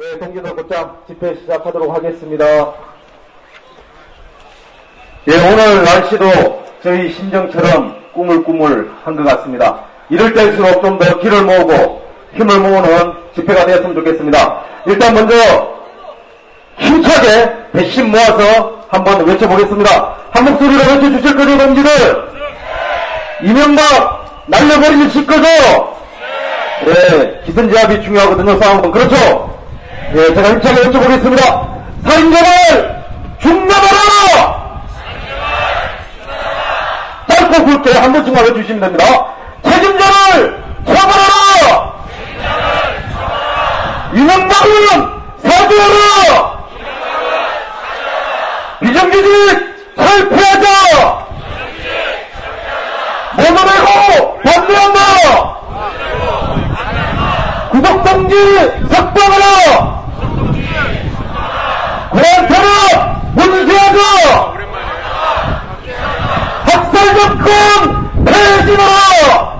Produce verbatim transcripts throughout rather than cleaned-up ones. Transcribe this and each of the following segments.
예, 동기들 곧장 집회 시작하도록 하겠습니다. 예, 오늘 날씨도 저희 심정처럼 꾸물꾸물 한 것 같습니다. 이럴 때일수록 좀 더 기를 모으고 힘을 모으는 집회가 되었으면 좋겠습니다. 일단 먼저 힘차게 배심 모아서 한번 외쳐보겠습니다. 한 목소리로 외쳐주실 거죠, 동지들? 이명박 날려버리는 시꺼죠? 예, 기선제압이 중요하거든요, 싸움은. 그렇죠? 예, 제가 힘차게 외쳐보겠습니다. 살인자를 죽여버려! 짧고 굵게 한 번씩만 외쳐주시면 됩니다. 책임자를 처벌하라! 이명박은 사죄하라! 비정규직 철폐하자! 모노레고 반대한다! 구독동지 석방하라! 고안탄압 문제하자! 학살정권 폐지하라!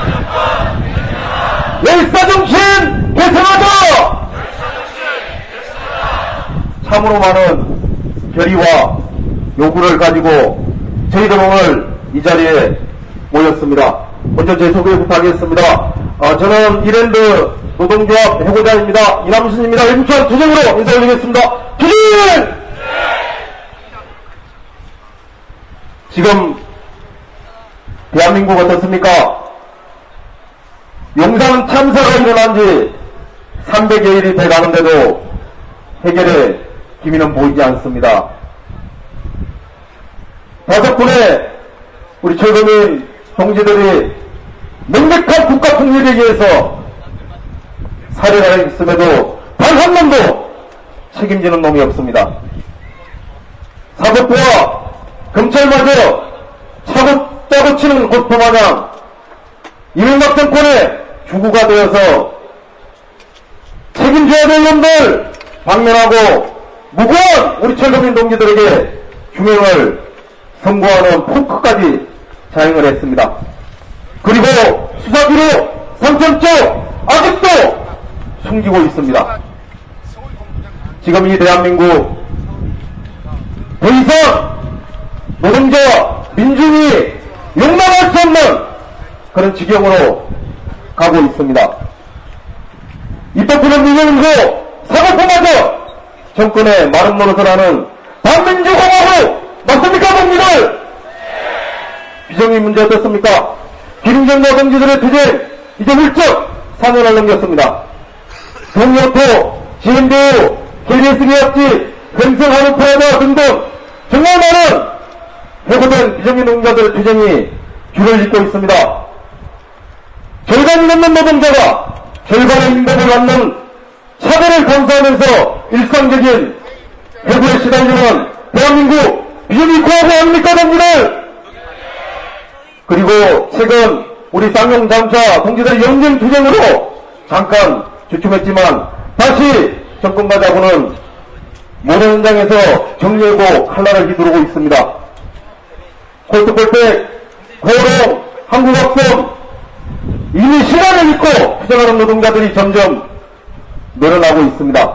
열사정신 개선하자! 참으로 많은 결의와 요구를 가지고 저희들 오늘 이 자리에 모였습니다. 먼저 제 소개부터 하겠습니다. 아, 저는 이랜드 노동조합 해고자입니다. 이남순입니다. 일부천 투쟁으로 인사 올리겠습니다. 투쟁! 지금 대한민국 어떻습니까? 용산 참사가 일어난 지 삼백여 일이 돼가는데도 해결의 기미는 보이지 않습니다. 다섯 분의 우리 철거민 동지들이 명백한 국가 통일에 의해서 살해가 있음에도 단 한 놈도 책임지는 놈이 없습니다. 사법부와 검찰마저 차고짜고 치는 고스톱마냥 이명박 정권의 주구가 되어서 책임져야 될 놈들 방면하고 무고한 우리 철거민 동지들에게 중형을 선고하는 포크까지 자행을 했습니다. 그리고 수사기로 삼천조 아직도 숨기고 있습니다. 지금 이 대한민국 더 이상 노동자와 민중이 용납할 수 없는 그런 지경으로 가고 있습니다. 입법부는 민영이고 사법부마저 정권의 마른 노릇을 하는 반민주공화국 맞습니까, 동지들? 비정의 문제 어떻습니까? 기름정과 동지들의 투쟁 이제 훌쩍 사 년을 넘겼습니다. 동료토, 지엠비유, 케이비에스 계약지, 횡성하는 포화자 등등 정말 많은 해고된 비정의 노동자들의 투쟁이 줄을 잇고 있습니다. 절반이 넘는 노동자가 절반의 임금을 받는 차별을 감수하면서 일상적인 해고에 시달리는 대한민국 비정의 공화국 아닙니까, 동지들? 그리고 최근 우리 쌍용잠차 동지들의 영정 투쟁으로 잠깐 주춤했지만 다시 정권과 자구는 모든 현장에서 정리하고 칼날을 휘두르고 있습니다. 콜트콜텍, 고롱, 한국학성 이미 시간을 믿고 투쟁하는 노동자들이 점점 늘어나고 있습니다.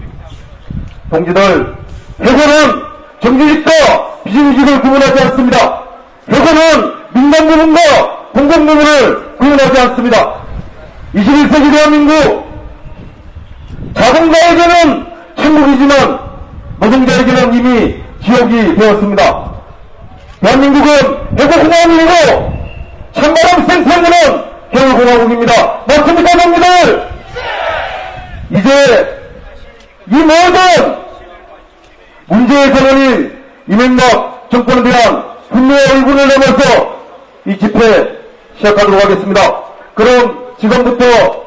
동지들, 해고는 정규직과 비정규직을 구분하지 않습니다. 해고는 민간 부분과 공공 부분을 구분하지 않습니다. 이십일 세기 대한민국 자동차에게는 천국이지만 노동자에게는 이미 지옥이 되었습니다. 대한민국은 해고공화국이고 찬바람 생생하는 겨울공화국입니다. 맞습니까, 동지들? 이제 이 모든 문제의 근원인 이명박 정권에 대한 분노의 얼굴을 넘어서 이 집회 시작하도록 하겠습니다. 그럼 지금부터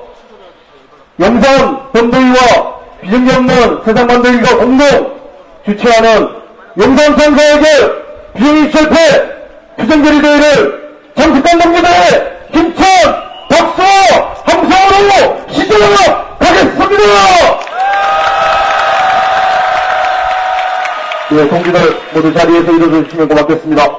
영산 본부위와 비정기 없는 세상 만들기가 공동 주최하는 영산 선사에게 비정기 철폐 투쟁결의 대회를 장식한 동지들의 힘찬 박수와 함성으로 시작하도록 하겠습니다. 예, 동지들 모두 자리에서 일어서 주시면 고맙겠습니다.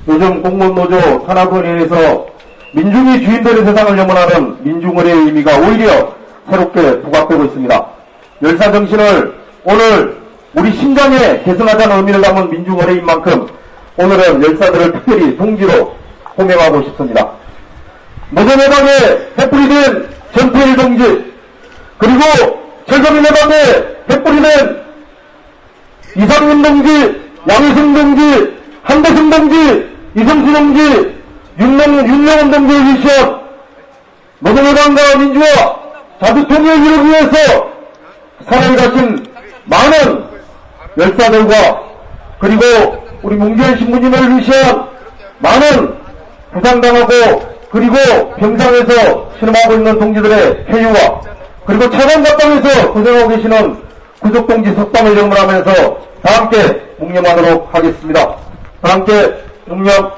요즘 공무원노조 탄압에 의해서 민중이 주인되는 세상을 염원하는 민중의례의 의미가 오히려 새롭게 부각되고 있습니다. 열사정신을 오늘 우리 심장에 계승하자는 의미를 담은 민중의례인 만큼 오늘은 열사들을 특별히 동지로 호명하고 싶습니다. 노동해방에 햇불이된 전태일 동지, 그리고 철거민해방에 햇불이된 이상민 동지, 양희승 동지, 한대승 동지, 이성수 동지, 윤명, 윤명원 동지의 미션, 노동해방과 민주화, 자주통일을 이루기 위해서 사랑이 가신 많은 열사들과 그리고 우리 문재인 신부님을 위시한 많은 부상당하고 그리고 병상에서 신음하고 있는 동지들의 쾌유와 그리고 차관갑방에서 고생하고 계시는 구족동지 석방을 염원하면서 다 함께 묵념하도록 하겠습니다. 다 함께 묵념.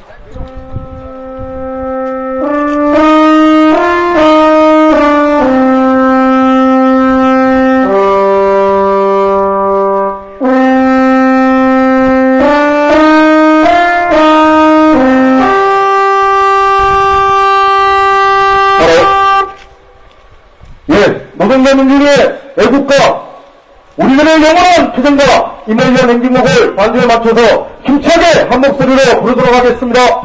노동자민주주의의 애국가, 우리들의 영원한 투쟁가 임혜련 행진곡을 반주에 맞춰서 힘차게 한 목소리로 부르도록 하겠습니다.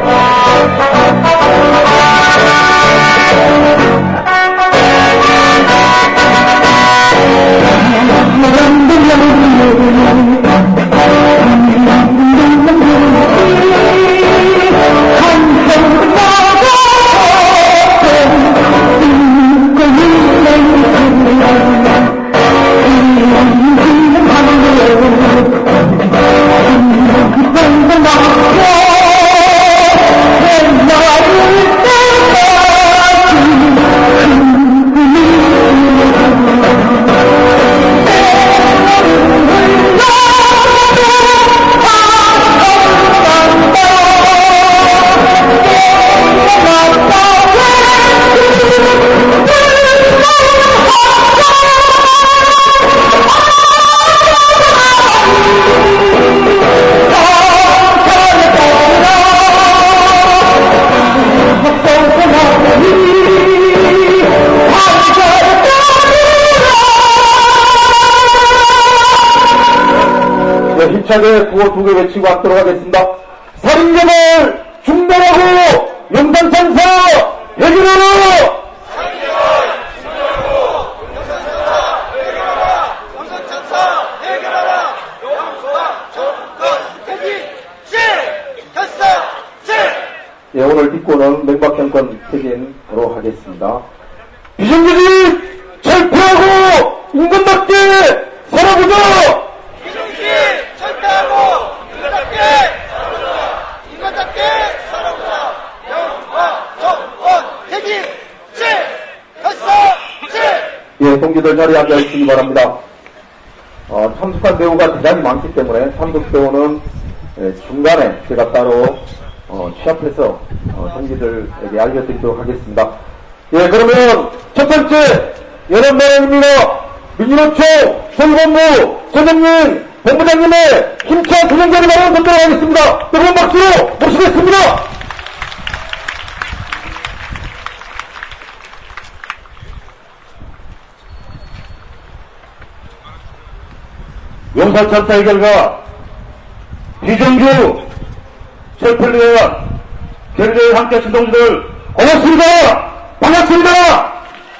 힘차게 구호 두 개 외치고 하도록 하겠습니다. 살인죄를 중단하고 영산천사 해결하라! 살인죄를 중단하고 영산천사 해결하라! 영산천사 해결하라! 영수와 정권 폐기 시켰어! 시! 예, 오늘 뒷고는 맹박정권 폐기하도록 하겠습니다. 비정규직 철폐하고 인간답게 살아보자! 철폐하고 인간답게 살아보자. 인간답게 살아보자. 영화 정권 폐기 시켰어. 시. 예, 동지들 자리에 앉아 있시기 바랍니다. 어, 참석한 배우가 대단히 많기 때문에 참석 배우는 예, 중간에 제가 따로 어, 취합해서 어, 동지들에게 알려드리도록 하겠습니다. 예, 그러면 첫 번째 연합내입니다. 민주노총 선거본부 전영민 본부장님의 힘찬 투쟁자를 마련 듣도록 하겠습니다. 뜨거운 박수로 모시겠습니다. 용산천사의 결과 비정규 철폐를 위한 경제에 함께하신 동지들 고맙습니다. 반갑습니다.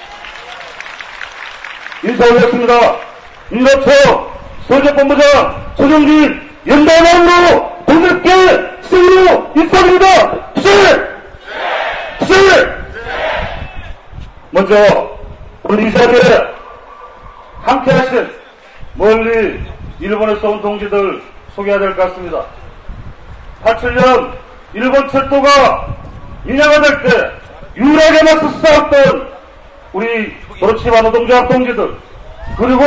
인사 올렸습니다. 민노총 서울본부장 소정진 연단원으로 동일께 승리로 인사드립니다. 투쟁! 투쟁! 먼저 오늘 이 자리에 함께하신 멀리 일본에서 온 동지들 소개해야 될 것 같습니다. 팔십칠 년 일본 철도가 인양화 될 때 유일하게 맞서 싸웠던 우리 도로치마 노동조합 동지들, 그리고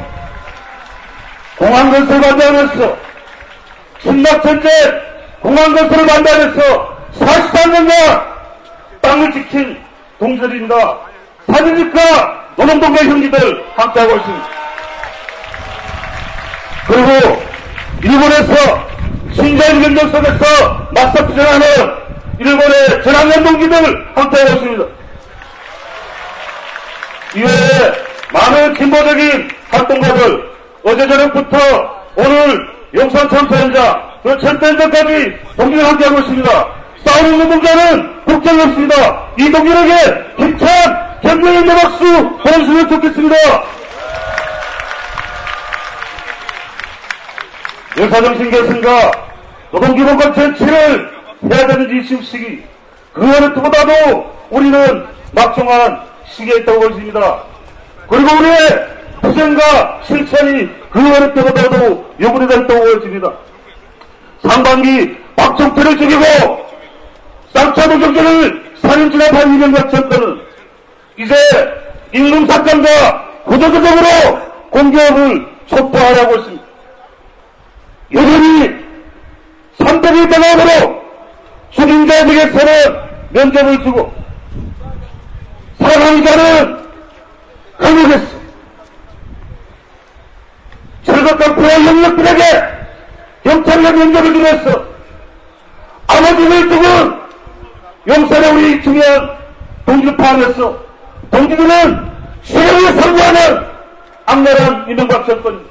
공항건설 반대하면서 침략전쟁 공항건설을 반대하면서 사십삼 년간 땅을 지킨 동지들입니다. 사진집과 노동동계 형제들 함께하고 있습니다. 그리고 일본에서 신자유 경쟁 속에서 맞서 투쟁하는 일본의 전학년 동지들 함께하고 있습니다. 이외에 많은 진보적인 활동가들 어제 저녁부터 오늘 용산 참사 현장 그 철도 현장까지 동지들 함께하고 있습니다. 싸우는 노동자는 국정이 없습니다. 이 동지에게 힘찬 격려의 박수 보내주시면 좋겠습니다. 역사정신 개선과 노동기본권 쟁취를 해야 되는 이 지금 시기, 그 어느 때보다도 우리는 막중한 시기에 있다고 보십니다. 그리고 우리의 투쟁과 실천이 그 어느 때보다도 요구되어 있다고 보여집니다. 상반기 박정태를 죽이고 쌍차도 경제를 사 년 진압한 이명박 정권은 이제 임금사건과 구조조정으로 공격을 촉발하고 있습니다. 여전히 삼백일 방안으로 죽인 자에게서는 면접을 주고 사랑하는 자는 감옥했어. 철거한 부의 영역들에게 경찰과 면접을 주고 했어. 아버지를 죽은 용산의 우리 중요한 동지를 파악했어. 동지들은 실형을 선고하는 악랄한 이명박 정권입니다.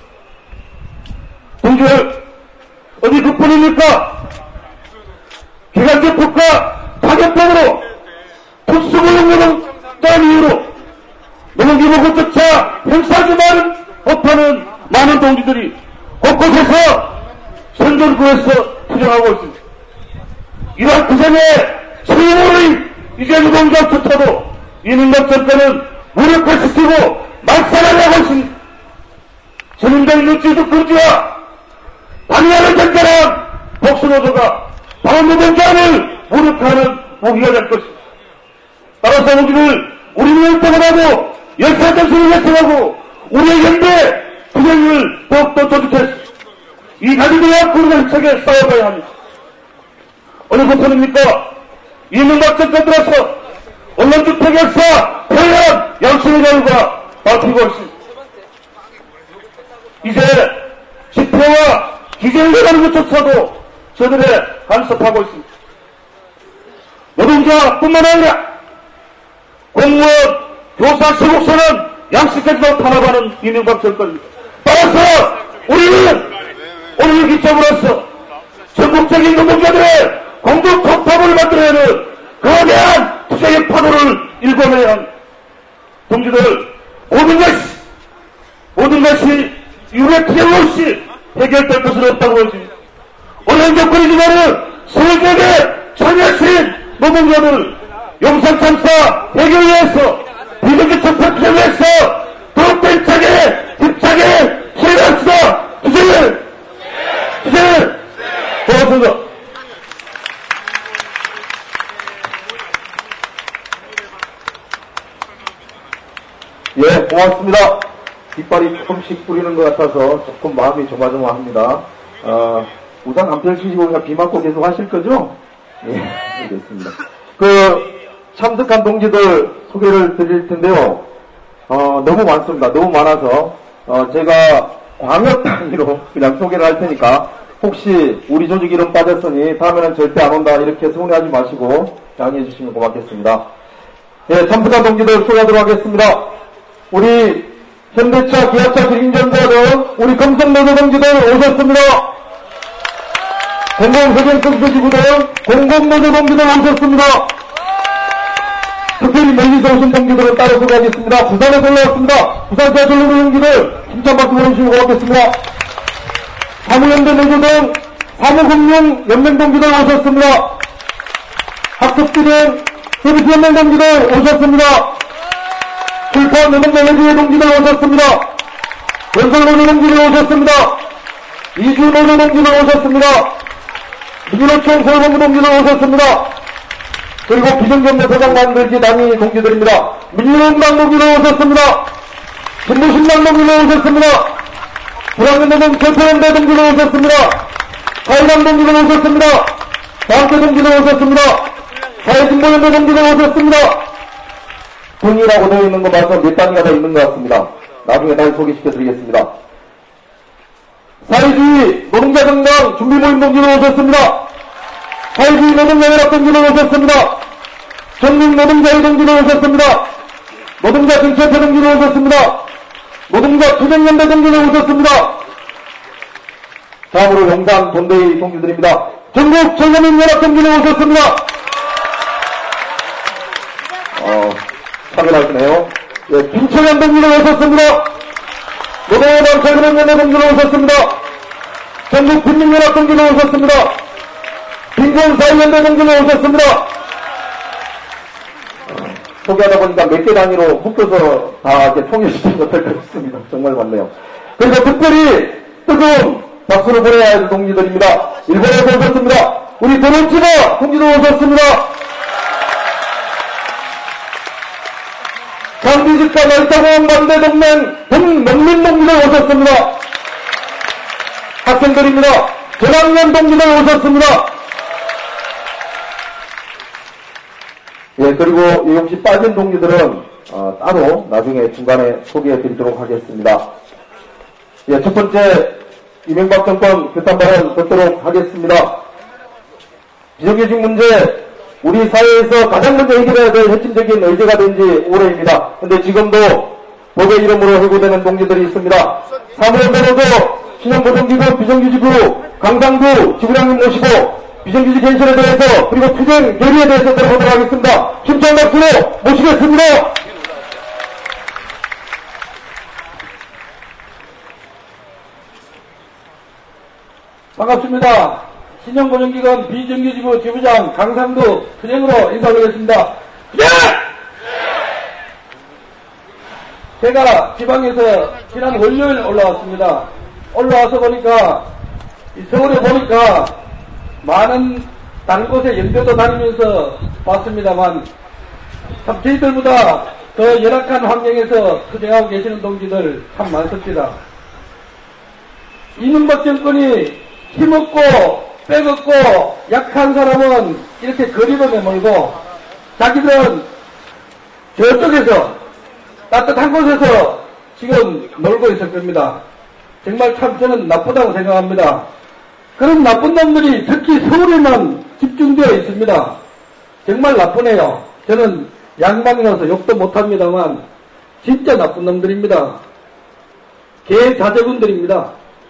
동지들 어디 그뿐입니까? 기간적 국가 타격법으로 특수고용노동 딴 이유로 노동기본권조차 행사하지 말은 법하는 많은 동지들이 곳곳에서 선전구에서 투쟁하고 있습니다. 이러한 투쟁에 최후의 이제 노동자조차도 이명박 정권은 무력화시키고 말살하려고 있습니다. 전인된 눈치도 금지와 방해하는 정권은 복수노조가 방노동자를 무력화하는 무기가 될 것입니다. 따라서 우리를 우리는 일동하고 역사정신을 예상하고 우리의 연대 투쟁을 더욱더 조직해서 이 가지고야 우리가 힘차게 싸워가야 합니다. 어느부터입니까? 이명박 정권 들어서 언론주택 역사 표현 양심의 자유가 밝히고 있습니다. 이제 집회와 기재를 하는 것조차도 저들의 간섭하고 있습니다. 노동자뿐만 아니라 공무원, 교사, 시국서는 양식까지도 탄압하는 이명박 정권입니다. 따라서 우리는 오늘 기점으로서 전국적인 노동자들의 공동 통합을 만들어내는 그에 대한 투쟁의 파도를 일궈내야 합니다. 동지들, 모든 것이, 모든 것이 유례 투쟁 없이 해결될 것은 없다고 보여집니다. 어려운 조건이지만은 세계의 참여신 노동자들 용산 참사 해결을 위해서 비정규 척파 투쟁을 위해서 더욱더 힘차게 힘차게 실행합시다. 투쟁을 투쟁을 고맙습니다. 예, 고맙습니다. 깃발이 조금씩 뿌리는 것 같아서 조금 마음이 조마조마합니다. 어, 우산 안 펼치시고 그냥 비 맞고 계속 하실 거죠? 예, 알겠습니다. 그 참석한 동지들 소개를 드릴 텐데요. 어, 너무 많습니다. 너무 많아서 어, 제가 광역 단위로 그냥 소개를 할 테니까 혹시 우리 조직 이름 빠졌으니 다음에는 절대 안 온다 이렇게 서운해하지 마시고 양해해 주시면 고맙겠습니다. 예, 참석한 동지들 소개하도록 하겠습니다. 우리 현대차, 기아차, 기린전자 등 우리 금속노조 동지들 오셨습니다. 공공회전금수지구 등 공공노조 동지들 오셨습니다. 특별히 멀리서 오신 동지들은 따로 소개하겠습니다. 부산에서 올라왔습니다. 부산차 전로노 동지들 힘찬 박수 보내주시고 고맙겠습니다. 사무연대 노조 등 사무금융 연맹 동지들 오셨습니다. 학급진행 서비스 연맹 동지들 오셨습니다. 출판 노동노조의 동지들 오셨습니다. 건설노조 동지들 오셨습니다. 이주노조 동지들 오셨습니다. 민주노총 서울본부 동지들 오셨습니다. 그리고 비정경매 소장 만들기 단위 동지들입니다. 민주노동당 동지들 오셨습니다. 진보신당 동지들 오셨습니다. 불황연노동 철폐연대 동지들 오셨습니다. 사회당 동지들 오셨습니다. 다학교 동지들 오셨습니다. 사회진보연대 동지들 오셨습니다. 동이라고 되어 있는 거 봐서 몇 단위가 더 있는 것 같습니다. 나중에 다시 소개시켜 드리겠습니다. 사회주의 노동자정당 준비모임 동지로 오셨습니다. 사회주의 노동자연합 동지로 오셨습니다. 전국노동자의 동지로 오셨습니다. 노동자 정치협회 동지로 오셨습니다. 노동자 투쟁연대 동지로 오셨습니다. 다음으로 용산 본대의 동지들입니다. 전국 전국민연합 동지로 오셨습니다. 어, 참여하시네요. 예, 김철현 동지로 오셨습니다. 노동연합 전국연대 동지로 오셨습니다. 전국 국민연합 동지로 오셨습니다. 빈곤사회연대 동지로 오셨습니다. 소개하다 보니까 몇 개 단위로 묶어서 다 이렇게 통일시킨 것들 같습니다. 정말 많네요. 그래서 특별히 뜨거운 박수를 보내야 할 동지들입니다. 일본에서 오셨습니다. 우리 도로치바 동지도 오셨습니다. 장비집과 날짜공원 반대동맹 동농민동지도 오셨습니다. 학생들입니다. 전학년 동지도 오셨습니다. 예, 그리고 혹시 빠진 동지들은 어, 따로 나중에 중간에 소개해 드리도록 하겠습니다. 예, 첫 번째 이명박 정권 결단 발언 듣도록 하겠습니다. 비정규직 문제, 우리 사회에서 가장 먼저 해결해야 될 핵심적인 의제가 된 지 오래입니다. 근데 지금도 법의 이름으로 해고되는 동지들이 있습니다. 사무엘 변호조, 신용보정기구, 비정규직구, 강상구 지부장님 모시고 비정규직 현실에 대해서 그리고 투쟁 결의에 대해서 들어보도록 하겠습니다. 힘찬 박수로 모시겠습니다. 반갑습니다. 신용보정기관 비정규직부 지부장 강상구 투쟁으로 인사드리겠습니다. 예! 제가 지방에서 지난 월요일 올라왔습니다. 올라와서 보니까 서울에 보니까 많은 다른 곳에 연대도 다니면서 봤습니다만 참 저희들보다 더 열악한 환경에서 투쟁하고 계시는 동지들 참 많습니다. 이명박 정권이 힘없고 빼먹고 약한 사람은 이렇게 거리로 내몰고 자기들은 저쪽에서 따뜻한 곳에서 지금 놀고 있을 겁니다. 정말 참 저는 나쁘다고 생각합니다. 그런 나쁜 놈들이 특히 서울에만 집중되어 있습니다. 정말 나쁘네요. 저는 양반이라서 욕도 못합니다만 진짜 나쁜 놈들입니다. 개자제분들입니다.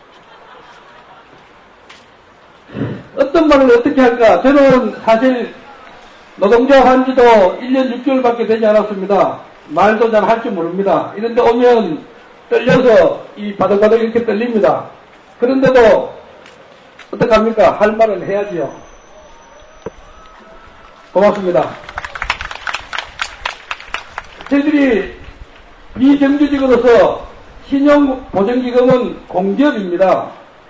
어떤 말을 어떻게 할까? 저는 사실 노동자 한 지도 일 년 육 개월밖에 되지 않았습니다. 말도 잘 할 줄 모릅니다. 이런데 오면 떨려서 이 바들바들 이렇게 떨립니다. 그런데도 어떡합니까? 할 말은 해야지요. 고맙습니다. 저희들이 비정규직으로서 신용보정기금은 공기업입니다.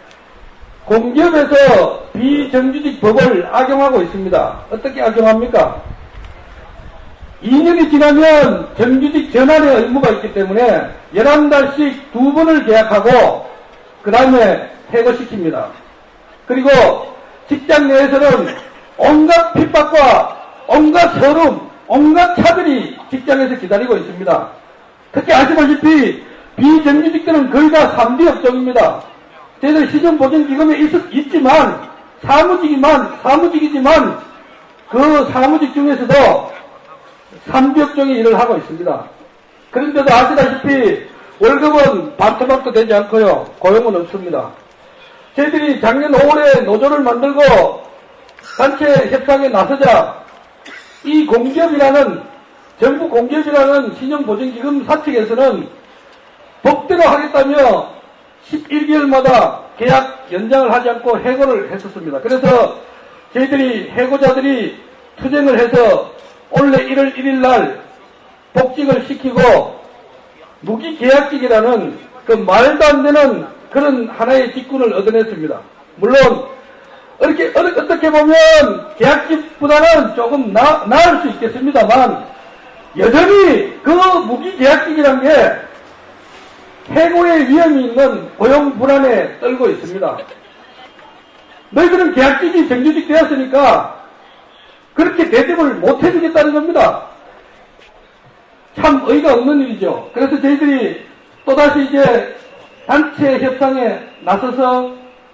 공기업에서 비정규직 법을 악용하고 있습니다. 어떻게 악용합니까? 이 년이 지나면 정규직 전환의 의무가 있기 때문에 열한 달씩 두 번을 계약하고 그 다음에 해고시킵니다. 그리고 직장 내에서는 온갖 핍박과 온갖 서름, 온갖 차별이 직장에서 기다리고 있습니다. 특히 아시다시피 비정규직들은 거의 다 삼 비 업종입니다. 저희들 신용보정기금에 있지만 사무직이만 사무직이지만 그 사무직 중에서도 삼 비 업종의 일을 하고 있습니다. 그런데도 아시다시피 월급은 반토막도 되지 않고요. 고용은 없습니다. 저희들이 작년 오월에 노조를 만들고 단체 협상에 나서자 이 공기업이라는 정부 공기업이라는 신용보정기금 사측에서는 법대로 하겠다며 십일 개월마다 계약 연장을 하지 않고 해고를 했었습니다. 그래서 저희들이 해고자들이 투쟁을 해서 올해 일월 일일 날 복직을 시키고 무기계약직이라는 그 말도 안 되는 그런 하나의 직군을 얻어냈습니다. 물론 이렇게 어떻게 보면 계약직보다는 조금 나, 나을 수 있겠습니다만 여전히 그 무기계약직이라는 게 해고의 위험이 있는 고용 불안에 떨고 있습니다. 너희들은 계약직이 정규직 되었으니까 그렇게 대접을 못 해주겠다는 겁니다. 참 어이가 없는 일이죠. 그래서 저희들이 또다시 이제 단체 협상에 나서서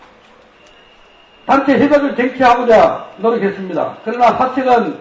단체 협약을 쟁취하고자 노력했습니다. 그러나 사측은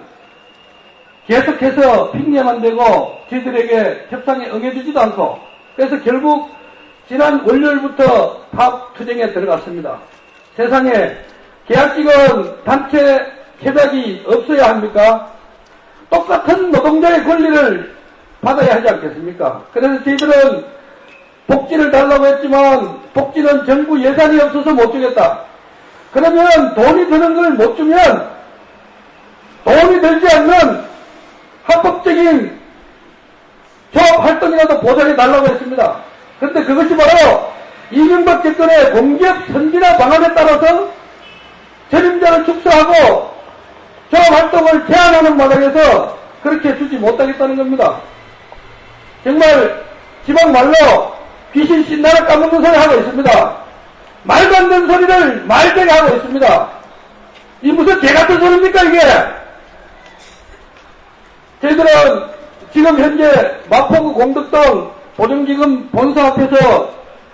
계속해서 핑계만 대고 저희들에게 협상에 응해주지도 않고, 그래서 결국 지난 월요일부터 파업 투쟁에 들어갔습니다. 세상에 계약직은 단체 협약이 없어야 합니까? 똑같은 노동자의 권리를 받아야 하지 않겠습니까? 그래서 저희들은 복지를 달라고 했지만 복지는 정부 예산이 없어서 못 주겠다. 그러면 돈이 드는 걸 못 주면 돈이 들지 않는 합법적인 조합 활동이라도 보장해 달라고 했습니다. 그런데 그것이 바로 이명박 정권의 공기업 선진화 방안에 따라서 전임자를 축소하고 조합 활동을 제한하는 마당에서 그렇게 주지 못하겠다는 겁니다. 정말 지방 말로 귀신 신나라 까먹는 소리 하고 있습니다. 말도 안 되는 소리를 말되게 하고 있습니다. 이 무슨 개 같은 소리입니까 이게? 저희들은 지금 현재 마포구 공덕동 보증기금 본사 앞에서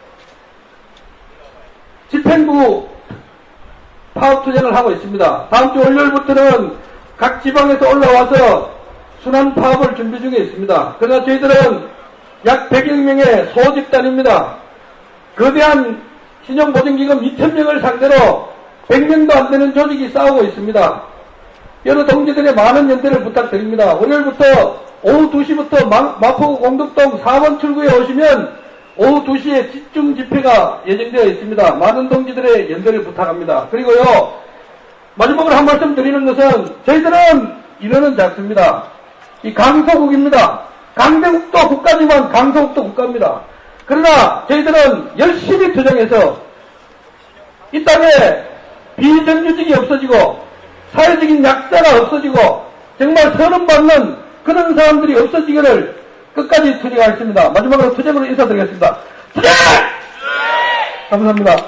집행부 파업 투쟁을 하고 있습니다. 다음 주 월요일부터는 각 지방에서 올라와서 순환 파업을 준비 중에 있습니다. 그러나 저희들은 약 백여 명의 소집단입니다. 거대한 신용보증기금 이천 명을 상대로 백 명도 안 되는 조직이 싸우고 있습니다. 여러 동지들의 많은 연대를 부탁드립니다. 월요일부터 오후 두 시부터 마, 마포구 공덕동 사 번 출구에 오시면 오후 두 시에 집중 집회가 예정되어 있습니다. 많은 동지들의 연대를 부탁합니다. 그리고요, 마지막으로 한 말씀 드리는 것은 저희들은 인원은 작습니다. 이 강소국입니다. 강대국도 국가지만 강소국도 국가입니다. 그러나 저희들은 열심히 투쟁해서 이 땅에 비정규직이 없어지고 사회적인 약자가 없어지고 정말 선언받는 그런 사람들이 없어지기를 끝까지 투쟁하겠습니다. 마지막으로 투쟁으로 인사드리겠습니다. 투쟁! 감사합니다.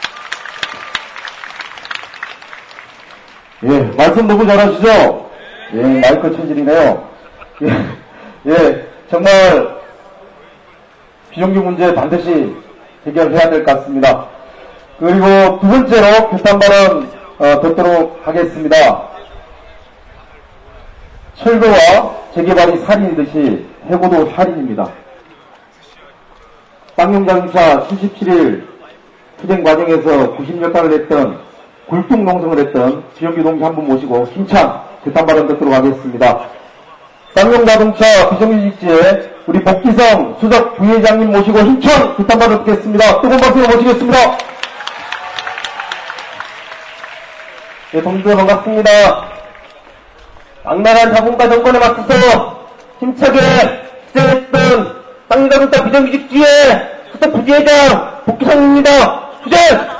예, 말씀 너무 잘하시죠? 예, 마이크 체질이네요. 예, 예, 정말 비정규 문제 반드시 해결해야 될 것 같습니다. 그리고 두 번째로 규탄 발언 어, 듣도록 하겠습니다. 철거와 재개발이 살인이듯이 해고도 살인입니다. 쌍용자동차 수십칠 일 투쟁 과정에서 구십 역할을 했던 굴뚝 농성을 했던 비정규 동지 한 분 모시고 힘찬 규탄 발언 듣도록 하겠습니다. 쌍용자동차 비정규직지에 우리 복기성 수석 부회장님 모시고 힘찬 규탄 발언 듣겠습니다. 뜨거운 박수로 모시겠습니다. 네, 동지들 반갑습니다. 악랄한 자본가 정권에 맞서서 힘차게 투쟁했던 쌍용자동차 비정규직지회 수석 부회장 복기성입니다. 투쟁!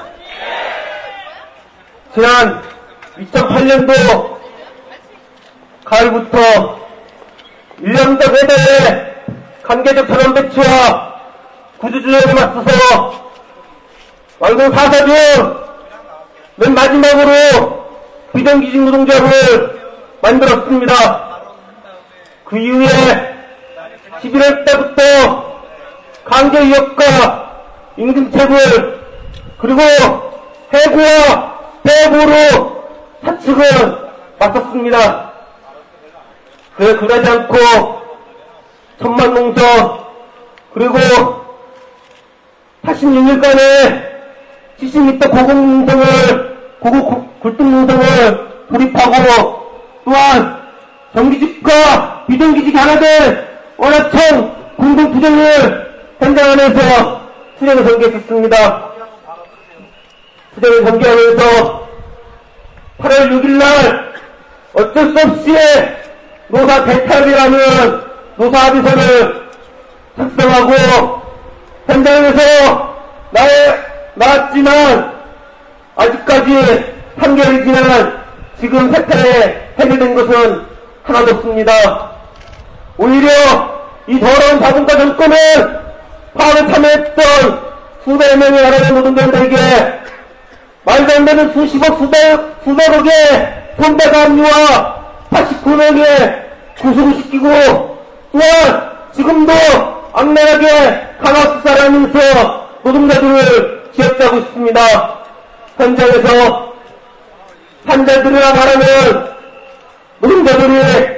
지난 이천팔 년도 가을부터 일 년적 외대에 관계적 전원 배치와 구조조정에 맞서서 완공 사 사 중 맨 마지막으로 비정규직 노동조합을 만들었습니다. 그 이후에 십일월 때부터 강제유역과 임금체불 그리고 해고와 폐업으로 사측을 맞섰습니다. 그래 그러지 않고 천만농서 그리고 팔십육 일간의 칠십 미터 고공농성을 고급 굴뚝농성을 돌입하고 또한 정규직과 비정규직이 하나 된 원화청 공동투쟁을 현장 안에서 투쟁을 전개했었습니다. 투쟁을 전개하면서 팔월 육일 날 어쩔 수 없이 노사 대탈이라는 노사 합의서를 작성하고 현장에서 나, 나왔지만 아직까지 삼 개월이 지난 지금 세태에 해결된 것은 하나도 없습니다. 오히려 이 더러운 자본가 정권은 파업에 참여했던 수백 명의 나라의 노동자들에게 말도 안 되는 수십억, 수백, 수백억의 손배가 압류와 팔십구 명의 구속을 시키고 또한 지금도 악랄하게 강화 수사를 하면서 노동자들을 기억하고 있습니다. 현장에서 산자들이라 말하는 노동자들이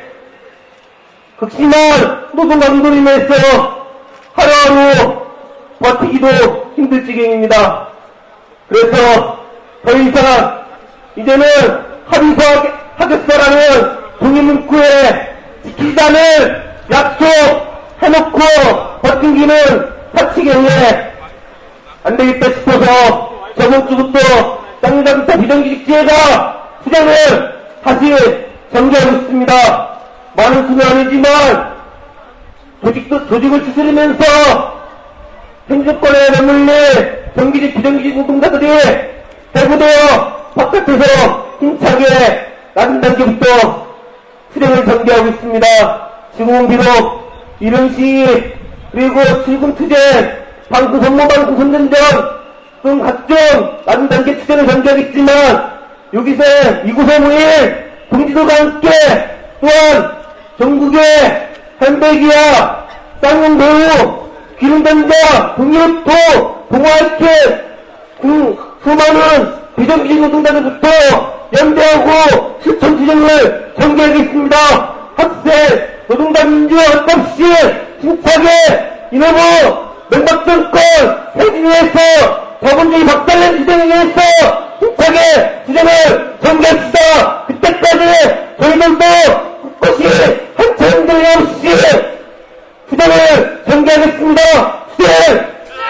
극심한 노동강도로 인해서 하루하루 버티기도 힘들 지경입니다. 그래서 더 이상 이제는 합의서 하겠어라는 종이 문구에 지키지 않을 약속 해놓고 버티기는 사측에 의해 안 되겠다 싶어서 저번 주부터 쌍장사 비정규직 지회가 수장을 다시 전개하고 있습니다. 많은 수는 아니지만 조직도, 조직을 추스리면서 행정권에 내몰린 정규직 비정규직 노동자들이 대구되어 바깥에서 힘차게 낮은 단계부터 실행을 전개하고 있습니다. 지금은 비록 이런 시위 그리고 출근 투쟁, 방수 선모 방수 선전전 등 각종 낮은 단계 투쟁을 전개하겠지만 여기서 이곳에 모인 동지들과 함께 또한 전국의 햄베기야, 쌍용배우, 기름단자, 동일업토, 동아이켓 그 수많은 비정규직 노동자들부터 연대하고 실천 투쟁을 전개하겠습니다. 학생, 노동자 민주화 헌법시 힘차게 이놈의 명박정권 폐지를 위해서 자본주의 박살낸 투쟁을 위해서 힘차게 투쟁을 전개합시다. 그때까지 저희들도 그것이 한참 들이 없이 투쟁을 전개하겠습니다. 투쟁!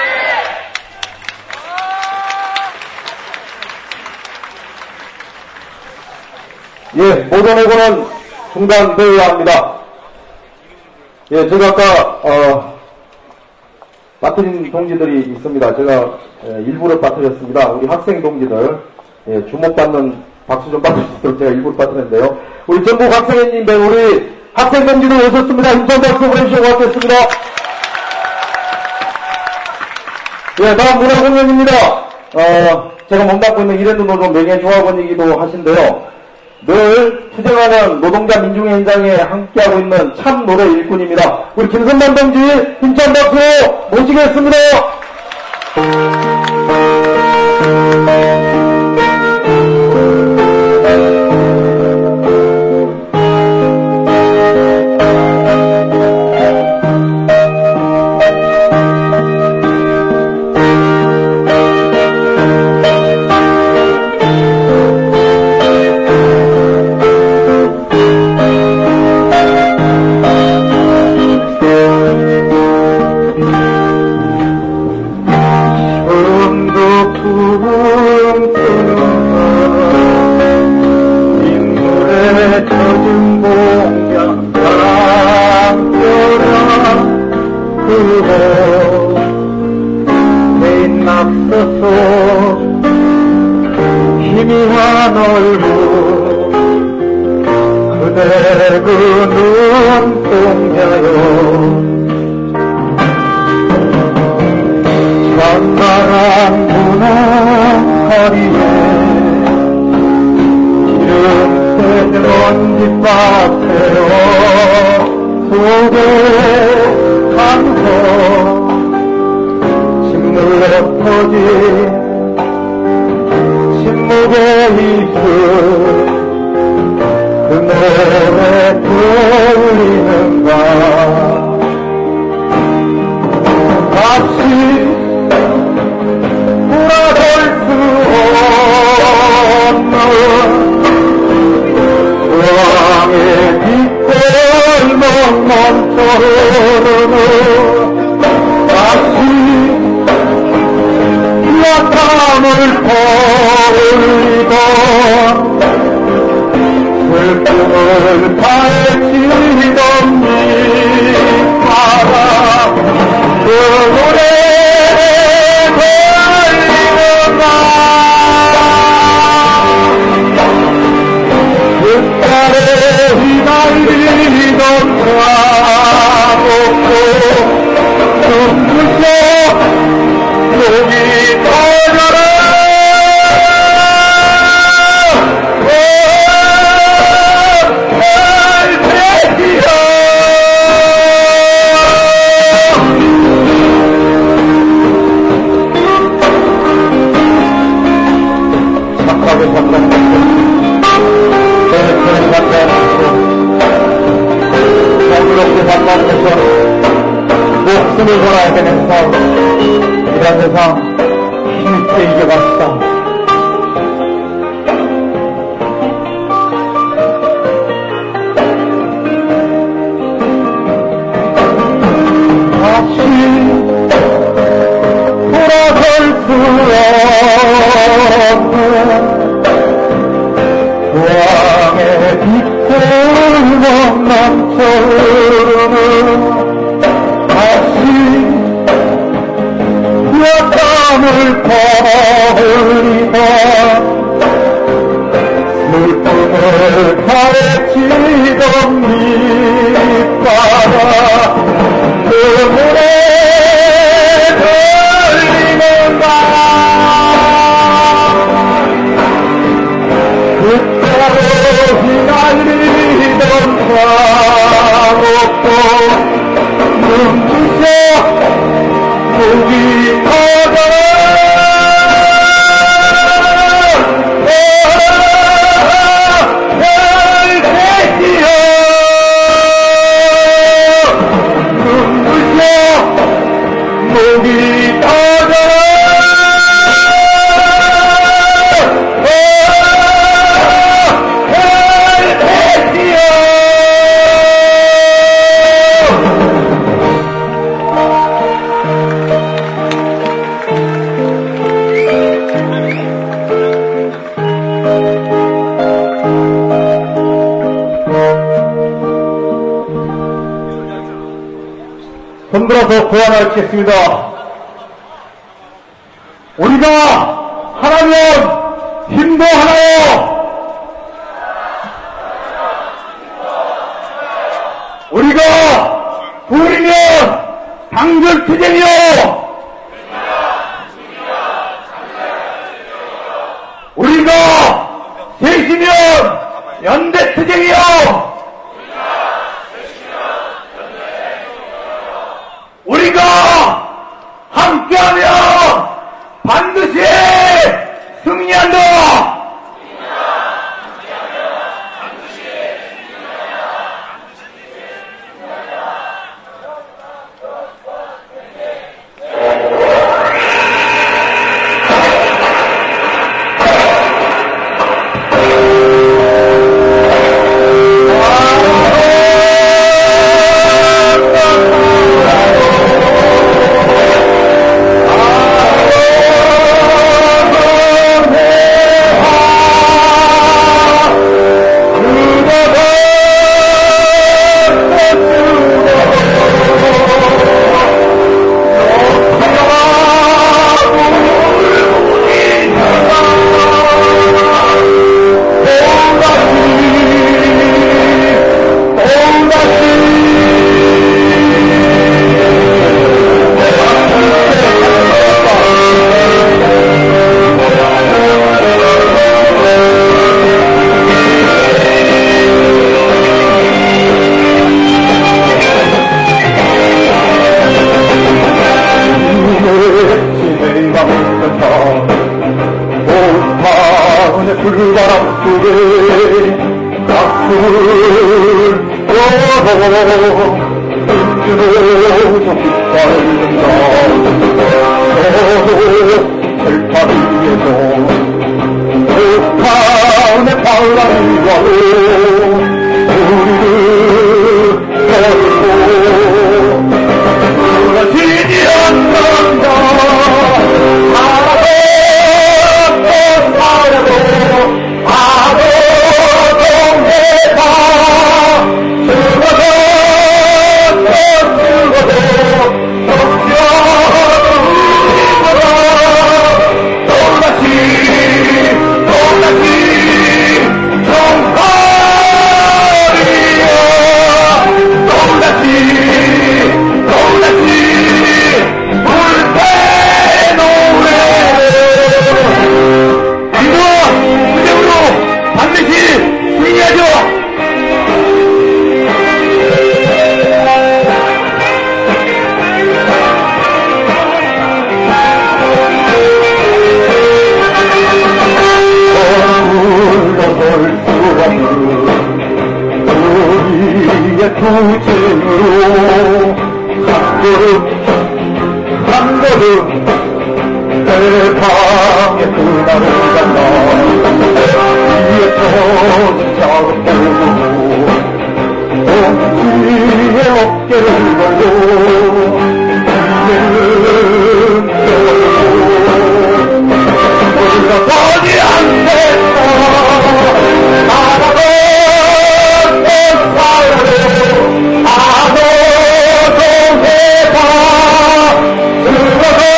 예, 모든 회고는 중단되어야 합니다. 예, 제가 아까, 어, 빠뜨린 동지들이 있습니다. 제가, 예, 일부러 빠뜨렸습니다. 우리 학생 동지들, 예, 주목받는 박수 좀 받을 수 있도록 제가 일부러 빠뜨렸는데요. 우리 전국 학생회님, 우리 학생 동지들 오셨습니다. 힘찬 박수 보내주시고 가겠습니다. 예, 다음 문화공연입니다. 어, 제가 몸담고 있는 이랜드 노조 명예조합원이기도 하신데요. 늘 투쟁하는 노동자 민중의 현장에 함께하고 있는 참 노래 일꾼입니다. 우리 김선만 동지 힘찬 박수 모시겠습니다. 목숨을 걸어야 되는 싸움. 이런 세상 힘있게 이겨갑시다. 다시 돌아설 수 없는 왕의 빛을 넘쳐흐르는 땀을 퍼흘리다 슬픔을 가르치던 밑바다 눈물에 들리는 밤 그토록 휘날리던 사곡도 눈부셔 목이 터져라 헬게시여 눈부셔 목이 터져라 손들어서 고안하겠습니다. 우리가 하나면 힘도 하나요. 우리가 둘이면 당절투쟁이요. 우리가 셋이면 연대투쟁이요. 우리가 함께하면 반드시 승리한다. 불바람 속에 가슴을 열어 힘주는 깃발른다 저도 절파 위에서 북한의 바람이 와도 우리를 걸고 무너지지 않는다 우리의 투쟁으로 걸음 한 걸음 세상에 그날을 간다 위에서 작은 동지의 어깨를 걸고 이제는 우리가 돈이 안 됐다 나가던 사회를 아무도 해봐 들어가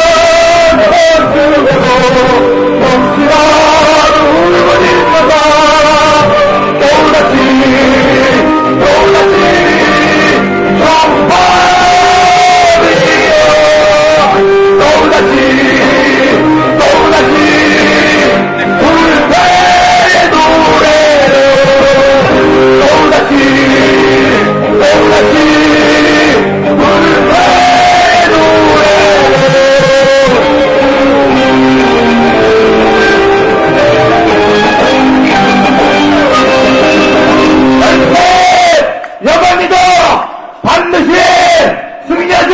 여관이도 반드시 승리하죠.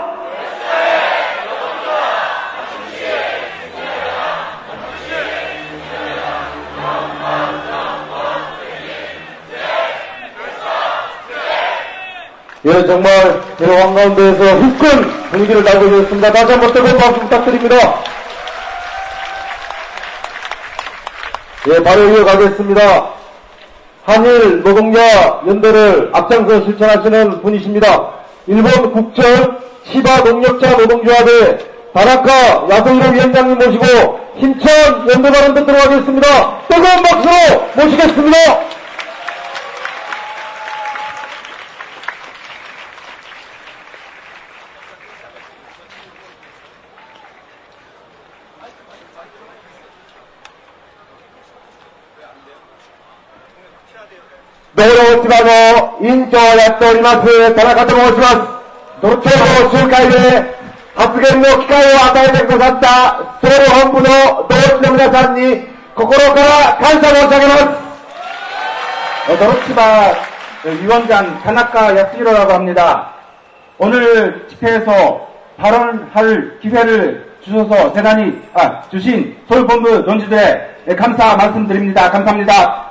예, 정말 대왕 가운데에서 후끈 분위기를 달고 있습니다. 다시 한번 뜨거운 박수 부탁드립니다. 예, 바로 이어가겠습니다. 한일 노동자 연대를 앞장서 실천하시는 분이십니다. 일본 국전 치바 농력자 노동조합의 다나카 야소히로 위원장님 모시고 힘찬 연대 발언 듣도록 하겠습니다. 뜨거운 박수로 모시겠습니다. 노로 치바노 인조やっております田中と申します。今日の集会で発言の機会を与えてくださった総理本部の同志の皆さんに心から感謝申し上げます。 노로치바 위원장 다나카 야스히로라고 합니다. 오늘 집회에서 발언할 기회를 주셔서 대단히 아, 주신 서울본부 논지들에 감사 말씀드립니다. 감사합니다.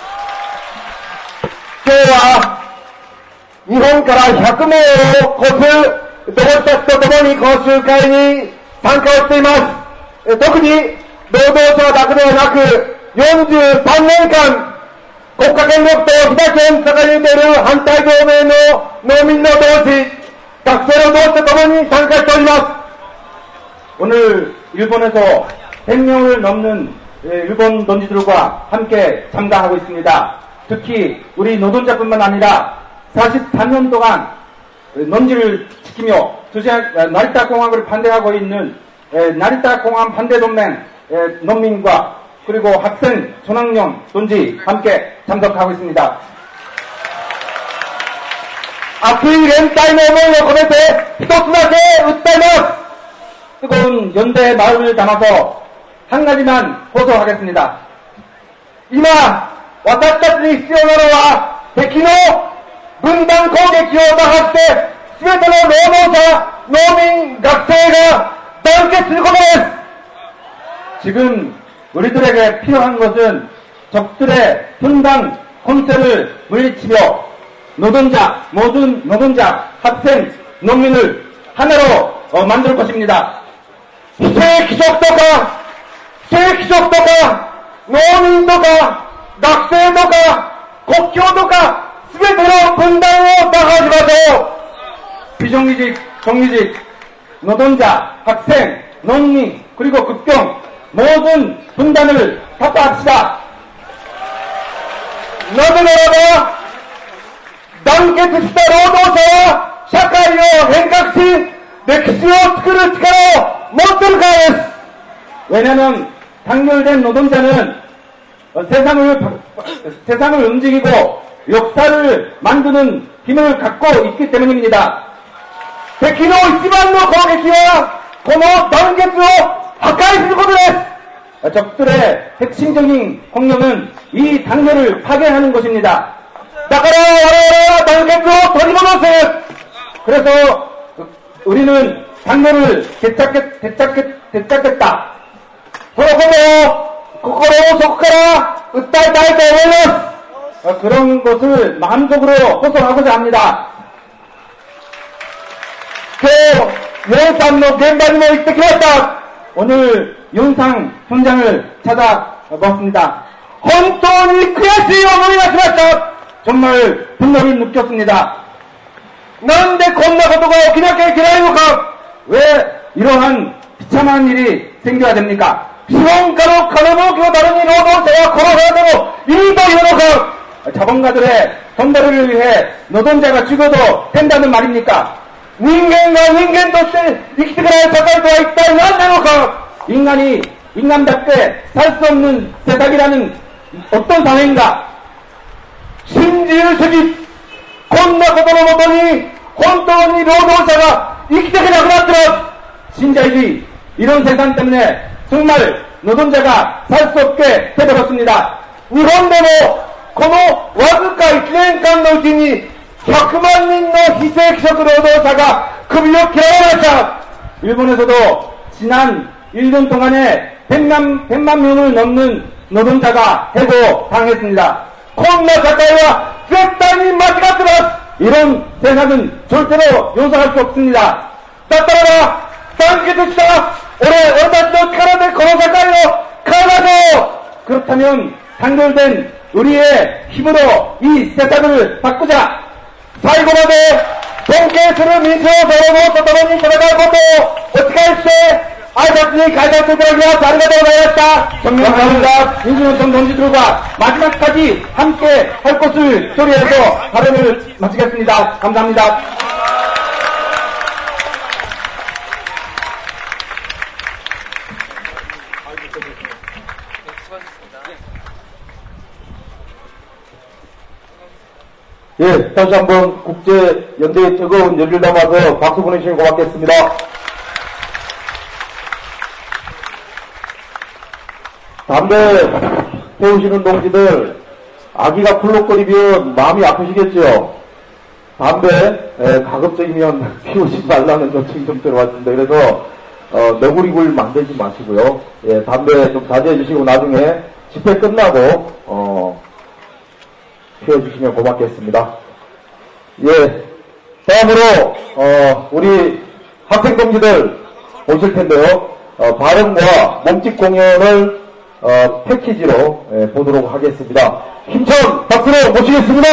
今日は日本からひゃく名を超す同志たちと共にこの集会に参加をしています。特に労働者だけではなくよんじゅうさんねんかん国家権力と日田県を掲げている反対同盟の農民の同志、学生の同志と共に参加しております。 오늘 일본에서 백 명을 넘는 일본 논지들과 함께 참가하고 있습니다. 특히 우리 노동자뿐만 아니라 사십사 년 동안 논지를 지키며 나리타 공항을 반대하고 있는 나리타 공항 반대 동맹 농민과 그리고 학생, 전학년 논지 함께 참석하고 있습니다. 熱い連帯の思いを込めて一つだけ訴えます。 뜨거운 연대의 마음을 담아서 한 가지만 호소하겠습니다. 今私たちに必要なのは敵の分断攻撃を打破して全ての労働者、農民、学生が団結することです。 지금 우리들에게 필요한 것은 적들의 분단 콘셉트를 물리치며 노동자, 모든 노동자, 학생, 농민을 하나로 어, 만들 것입니다. 非正規職とか正規職とか農民とか学生とか国境とか全ての分断を打破しましょう。 비정규직, 정규직, 노동자, 학생, 농민, 그리고 국경 모든 분단을 타파합시다. なぜならば団結した労働者は社会を変革し歴史を作る力を持っているからです。 왜냐하면 단결된 노동자는 세상을 세상을 움직이고 역사를 만드는 힘을 갖고 있기 때문입니다. 敵の一番の攻撃はこの団結を破壊することです。 적들의 핵심적인 공격은 이 단결을 파괴하는 것입니다. だから我々は団結を取り戻す。 그래서 우리는 당뇨를 되찾겠, 되찾겠, 되찾겠다. 그러고 거꾸로 속가라 으따이따이따 외는 어, 그런 것을 마음속으로 호소하고자 합니다. 그 용산로 겐바리모 이때키 왔다. 오늘 용상 현장을 찾아봤습니다. 혼돈이 그야시 어머니가 들었다. 정말 분노를 느꼈습니다. 난데 겁나 것도가 그냥 기다리고가 왜 이러한 비참한 일이 생겨야 됩니까? 비용가로 가로목이고 다른 이로도 제가 걸어가야 되고 일도 이러고가 자본가들의 돈벌이를 위해 노동자가 죽어도 된다는 말입니까? 인간과 인간도시 익숙한 가까이 와 있다 난 되고가 인간이 인간답게 살 수 없는 세상이라는 어떤 사회인가? 심지의식이 겁나 것도로 못하니 혼돈이 노동자가 익숙하게 나들었 신자유주의 이런 세상 때문에 정말 노동자가 살 수 없게 되버렸습니다. 日本でもこのわずかいちねんかんのうちにひゃくまんにんの非正規職労働者が首を切られました。 일본에서도 지난 일 년 동안에 백만, 백만 명을 넘는 노동자가 해고당했습니다. こんな社会は絶対に間違ってます。 이런 세상은 절대로 용서할 수 없습니다. だったらば団結した俺私の力でこの社会を変えましょう。 그렇다면 단결된 우리의 힘으로 이 세상을 바꾸자. 最後まで尊敬する民主労働と共に戦うことをお誓いして挨拶に開催していただきます。ありがとうございました。 존경합니다. 민주노총 동지들과 마지막까지 함께 할 것을 소리해서 발언을 마치겠습니다. 감사합니다. 예, 다시 한번 국제연대의 뜨거운 열기를 담아서 박수 보내주시면 고맙겠습니다. 담배 태우시는 동지들, 아기가 쿨럭거리면 마음이 아프시겠죠? 담배, 에, 가급적이면 피우지 말라는 요청이 좀 들어왔습니다. 그래서, 어, 너구리굴 만들지 마시고요. 예, 담배 좀 자제해 주시고 나중에 집회 끝나고, 어, 피워주시면 고맙겠습니다. 예, 다음으로, 어, 우리 학생 동지들 오실 텐데요. 어, 발음과 몸짓 공연을 어, 패키지로 예, 보도록 하겠습니다. 힘찬 박수로 모시겠습니다.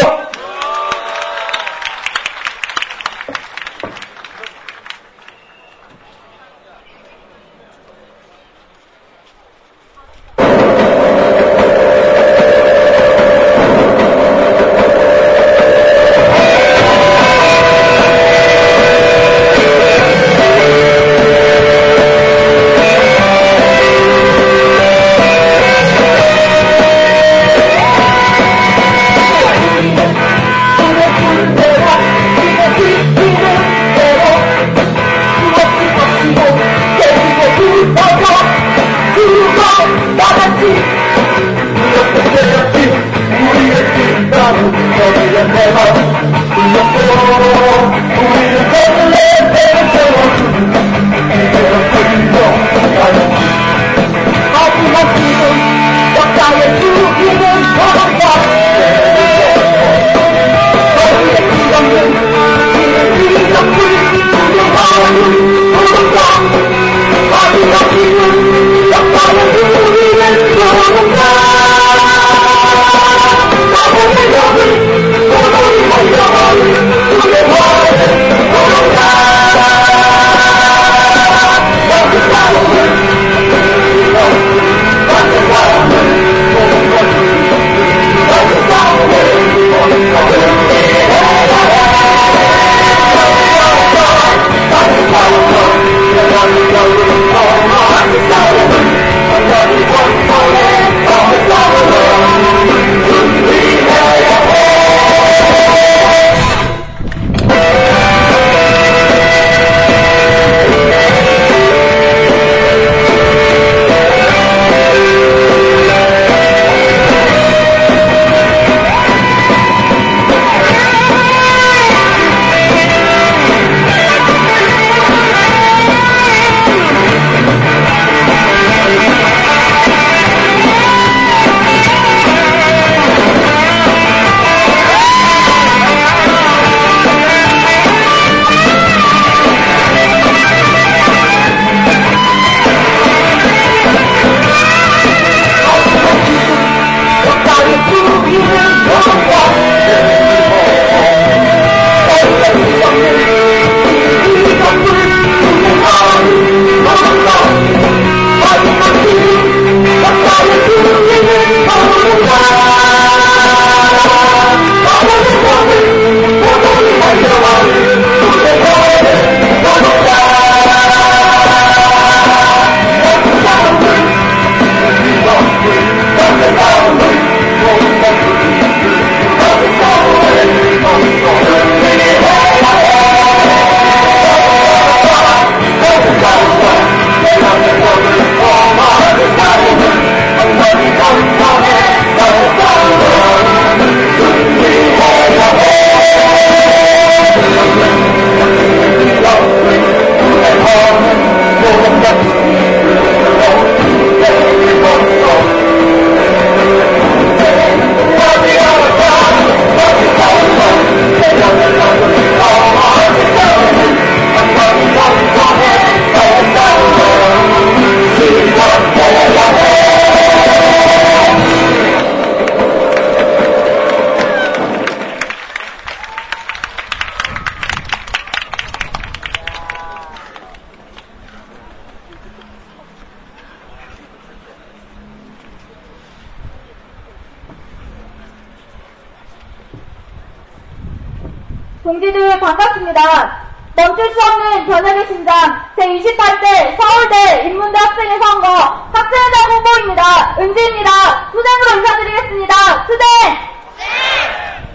동지들 반갑습니다. 멈출 수 없는 변혁의 심장 제이십팔 대 서울대 인문대 학생회 선거 학생회장 후보입니다. 은지입니다. 수댕으로 인사드리겠습니다. 수댕! 네!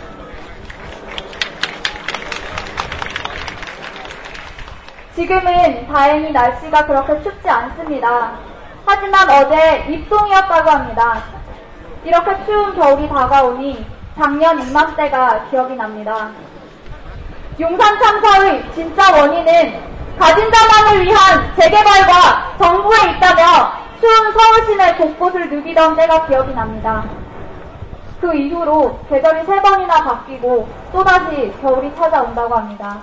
지금은 다행히 날씨가 그렇게 춥지 않습니다. 하지만 어제 입송이었다고 합니다. 이렇게 추운 겨울이 다가오니 작년 이맘때가 기억이 납니다. 용산 참사의 진짜 원인은 가진 자만을 위한 재개발과 정부에 있다며 추운 서울 시내 곳곳을 누비던 때가 기억이 납니다. 그 이후로 계절이 세 번이나 바뀌고 또다시 겨울이 찾아온다고 합니다.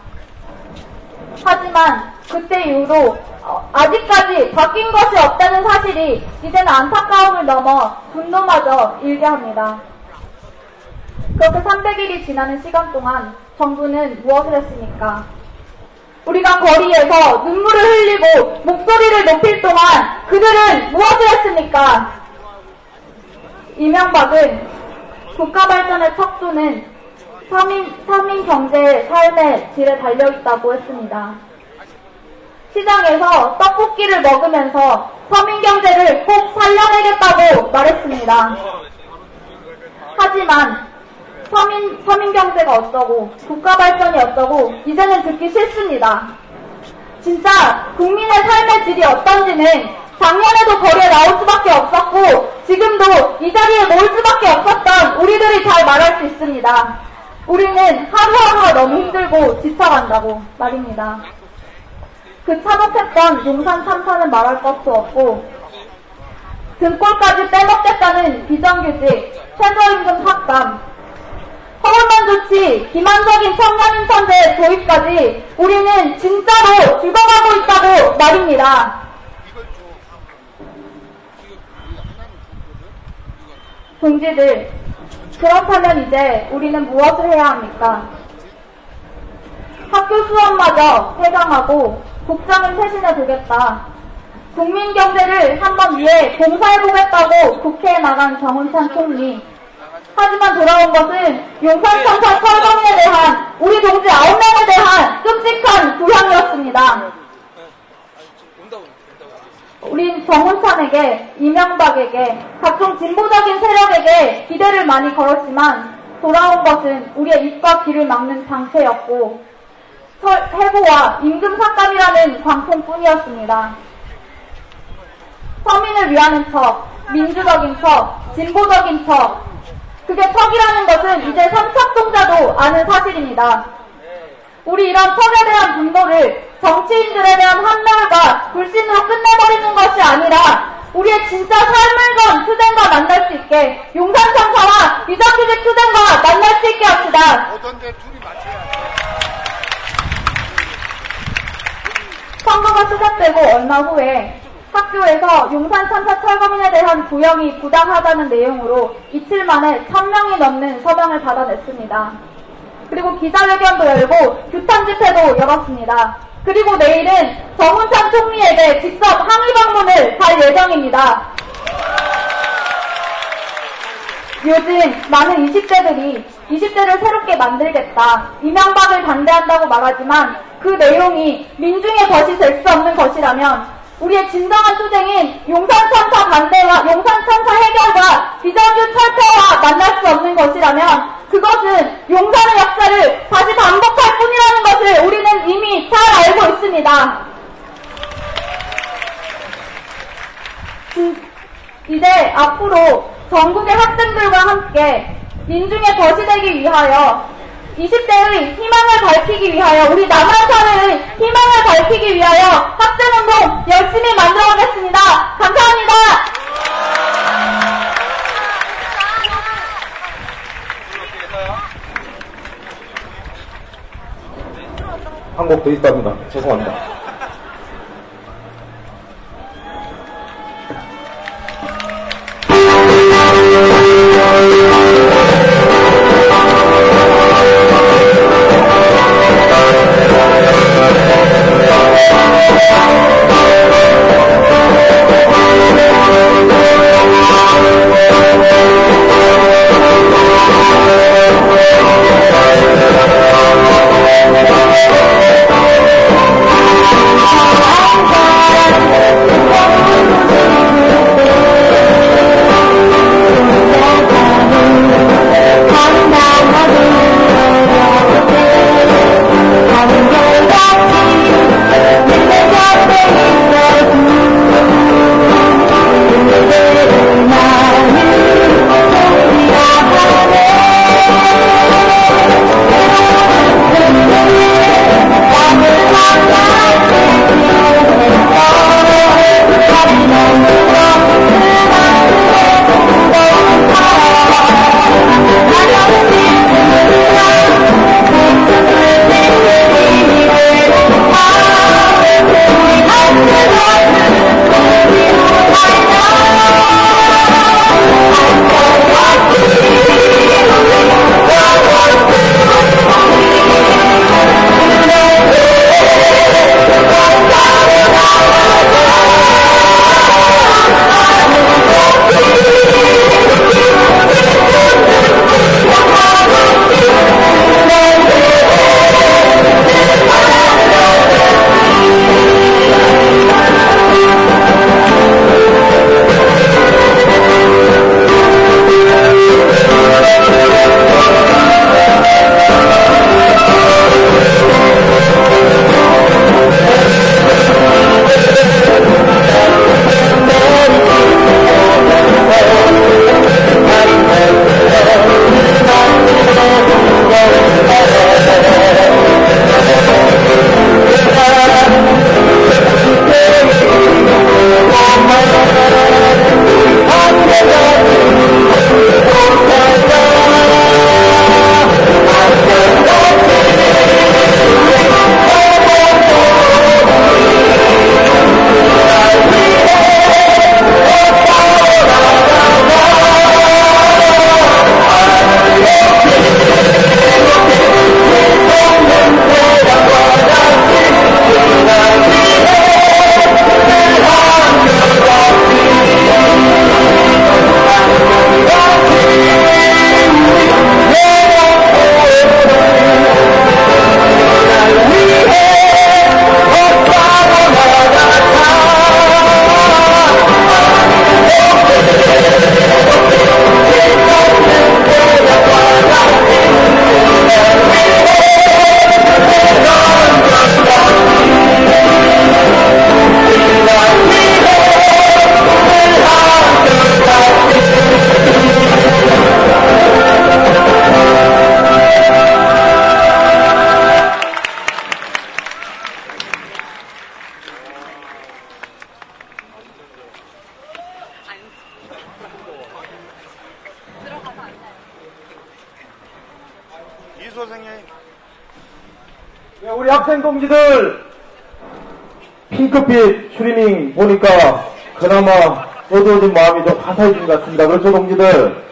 하지만 그때 이후로 어, 아직까지 바뀐 것이 없다는 사실이 이제는 안타까움을 넘어 분노마저 일게 합니다. 그렇게 삼백 일이 지나는 시간 동안 정부는 무엇을 했습니까? 우리가 거리에서 눈물을 흘리고 목소리를 높일 동안 그들은 무엇을 했습니까? 이명박은 국가 발전의 척도는 서민, 서민 경제의 삶의 질에 달려있다고 했습니다. 시장에서 떡볶이를 먹으면서 서민 경제를 꼭 살려내겠다고 말했습니다. 하지만 서민, 서민 경제가 어쩌고 국가 발전이 어쩌고 이제는 듣기 싫습니다. 진짜 국민의 삶의 질이 어떤지는 작년에도 거리에 나올 수밖에 없었고 지금도 이 자리에 모일 수밖에 없었던 우리들이 잘 말할 수 있습니다. 우리는 하루하루가 너무 힘들고 지쳐간다고 말입니다. 그 참혹했던 용산 참사는 말할 것도 없고 등골까지 빼먹겠다는 비정규직, 최저임금 삭감, 허물만 좋지 기만적인 청년인턴제 도입까지 우리는 진짜로 죽어가고 있다고 말입니다. 동지들, 그렇다면 이제 우리는 무엇을 해야 합니까? 학교 수업마저 폐강하고 국장을 쇄신해 보겠다. 국민 경제를 한번 위해 봉사해보겠다고 국회에 나간 정운찬 총리. 하지만 돌아온 것은 용산 참사 철거민에 대한 우리 동지 아홉 명에 대한 끔찍한 구형이었습니다. 우린 정운찬에게, 이명박에게, 각종 진보적인 세력에게 기대를 많이 걸었지만 돌아온 것은 우리의 입과 귀를 막는 장체였고 해고와 임금 삭감이라는 광풍뿐이었습니다. 서민을 위하는 척, 민주적인 척, 진보적인 척, 그게 척이라는 것은 이제 삼척동자도 아는 사실입니다. 우리 이런 척에 대한 분노를 정치인들에 대한 한멸과 불신으로 끝내버리는 것이 아니라 우리의 진짜 삶을 건 투쟁과 만날 수 있게 용산 참사와 비정규직 투쟁과 만날 수 있게 합시다. 선거가 시작되고 얼마 후에 학교에서 용산 참사 철거민에 대한 구형이 부당하다는 내용으로 이틀 만에 천 명이 넘는 서명을 받아냈습니다. 그리고 기자회견도 열고 규탄 집회도 열었습니다. 그리고 내일은 정운찬 총리에게 직접 항의 방문을 갈 예정입니다. 요즘 많은 이십 대들이 이십 대를 새롭게 만들겠다, 이명박을 반대한다고 말하지만 그 내용이 민중의 것이 될 수 없는 것이라면 우리의 진정한 투쟁인 용산 참사 반대와 용산 참사 해결과 비정규 철폐와 만날 수 없는 것이라면 그것은 용산의 역사를 다시 반복할 뿐이라는 것을 우리는 이미 잘 알고 있습니다. 이제 앞으로 전국의 학생들과 함께 민중의 것이 되기 위하여 이십 대의 희망을 밝히기 위하여 우리 남한 사회의 희망을 밝히기 위하여 학생운동 열심히 만들어가겠습니다. 감사합니다. 한 곡 더 있답니다. 죄송합니다. Oh, 네, 우리 학생 동지들 핑크빛 추리닝 보니까 그나마 어두워진 마음이 좀 화사해진 것 같습니다. 그렇죠, 동지들?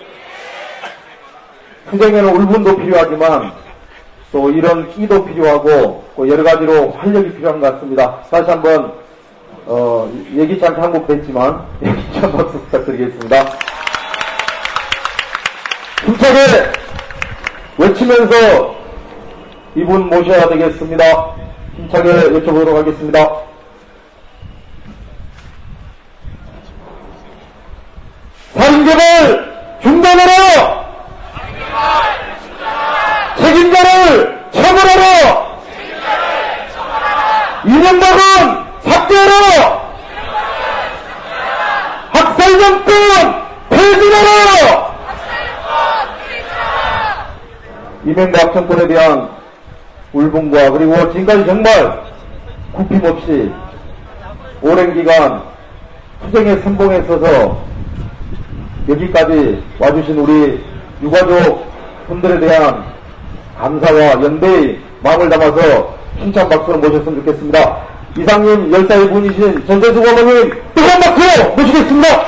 투쟁에는 울분도 필요하지만 또 이런 끼도 필요하고 또 여러 가지로 활력이 필요한 것 같습니다. 다시 한번 어, 예기치 않게 한국됐지만 예기치 않게 박수 부탁드리겠습니다. 힘차게 외치면서 이분 모셔야 되겠습니다. 힘차게 외쳐보도록 하겠습니다. 사인격을 중단하라! 책임자를 처벌하라! 이명박은 삭제하라! 학살정권 폐지하라! 이명박 정권에 대한 울분과 그리고 지금까지 정말 굽힘없이 오랜 기간 투쟁의 선봉에 서서 여기까지 와주신 우리 유가족 분들에 대한 감사와 연대의 마음을 담아서 힘찬 박수로 모셨으면 좋겠습니다. 이상님 열사의 분이신 전재숙 어머님 뜨거운 박수로 모시겠습니다.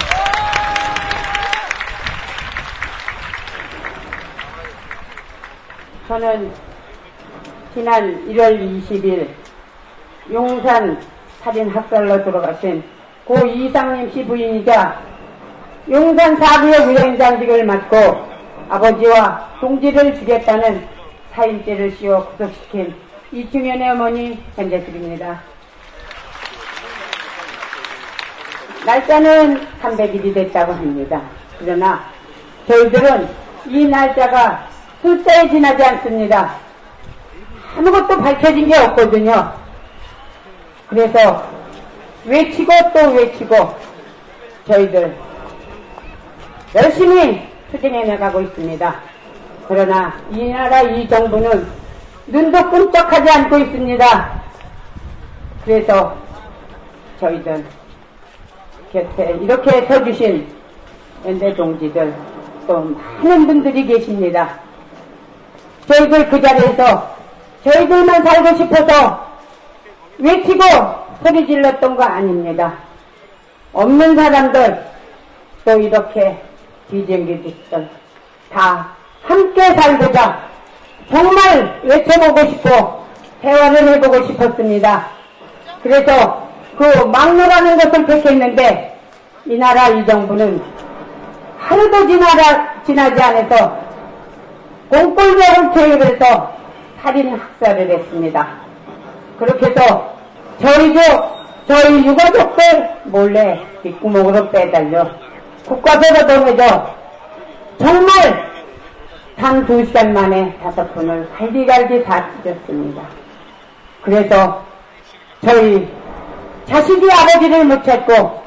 저는 지난 일월 이십일 용산 살인 학살로 돌아가신 고 이상님 씨 부인이자 용산 사구역 위원장직을 맡고 아버지와 동지를 죽였다는 사인죄를 씌워 구속시킨 이충현의 어머니 전재숙입니다. 날짜는 삼백 일이 됐다고 합니다. 그러나 저희들은 이 날짜가 숫자에 지나지 않습니다. 아무것도 밝혀진 게 없거든요. 그래서 외치고 또 외치고 저희들 열심히 투쟁해 나가고 있습니다. 그러나 이 나라 이 정부는 눈도 끔찍하지 않고 있습니다. 그래서 저희들 곁에 이렇게 서주신 연대 동지들 또 많은 분들이 계십니다. 저희들 그 자리에서 저희들만 살고 싶어서 외치고 소리 질렀던 거 아닙니다. 없는 사람들 또 이렇게 뒤쟁기들 다 함께 살고자 정말 외쳐보고 싶고 대화를 해보고 싶었습니다. 그래서 그 막노라는 것을 택했는데 이 나라 이 정부는 하루도 지나라, 지나지 않아서 공권력을 개입해서 살인 학살을 했습니다. 그렇게 해서 저희도 저희 유가족들 몰래 뒷구멍으로 빼달려 국가배로 보내줘 정말 단 두 시간 만에 다섯 분을 갈기갈기 다 찢었습니다. 그래서 저희 자식이 아버지를 못 찾고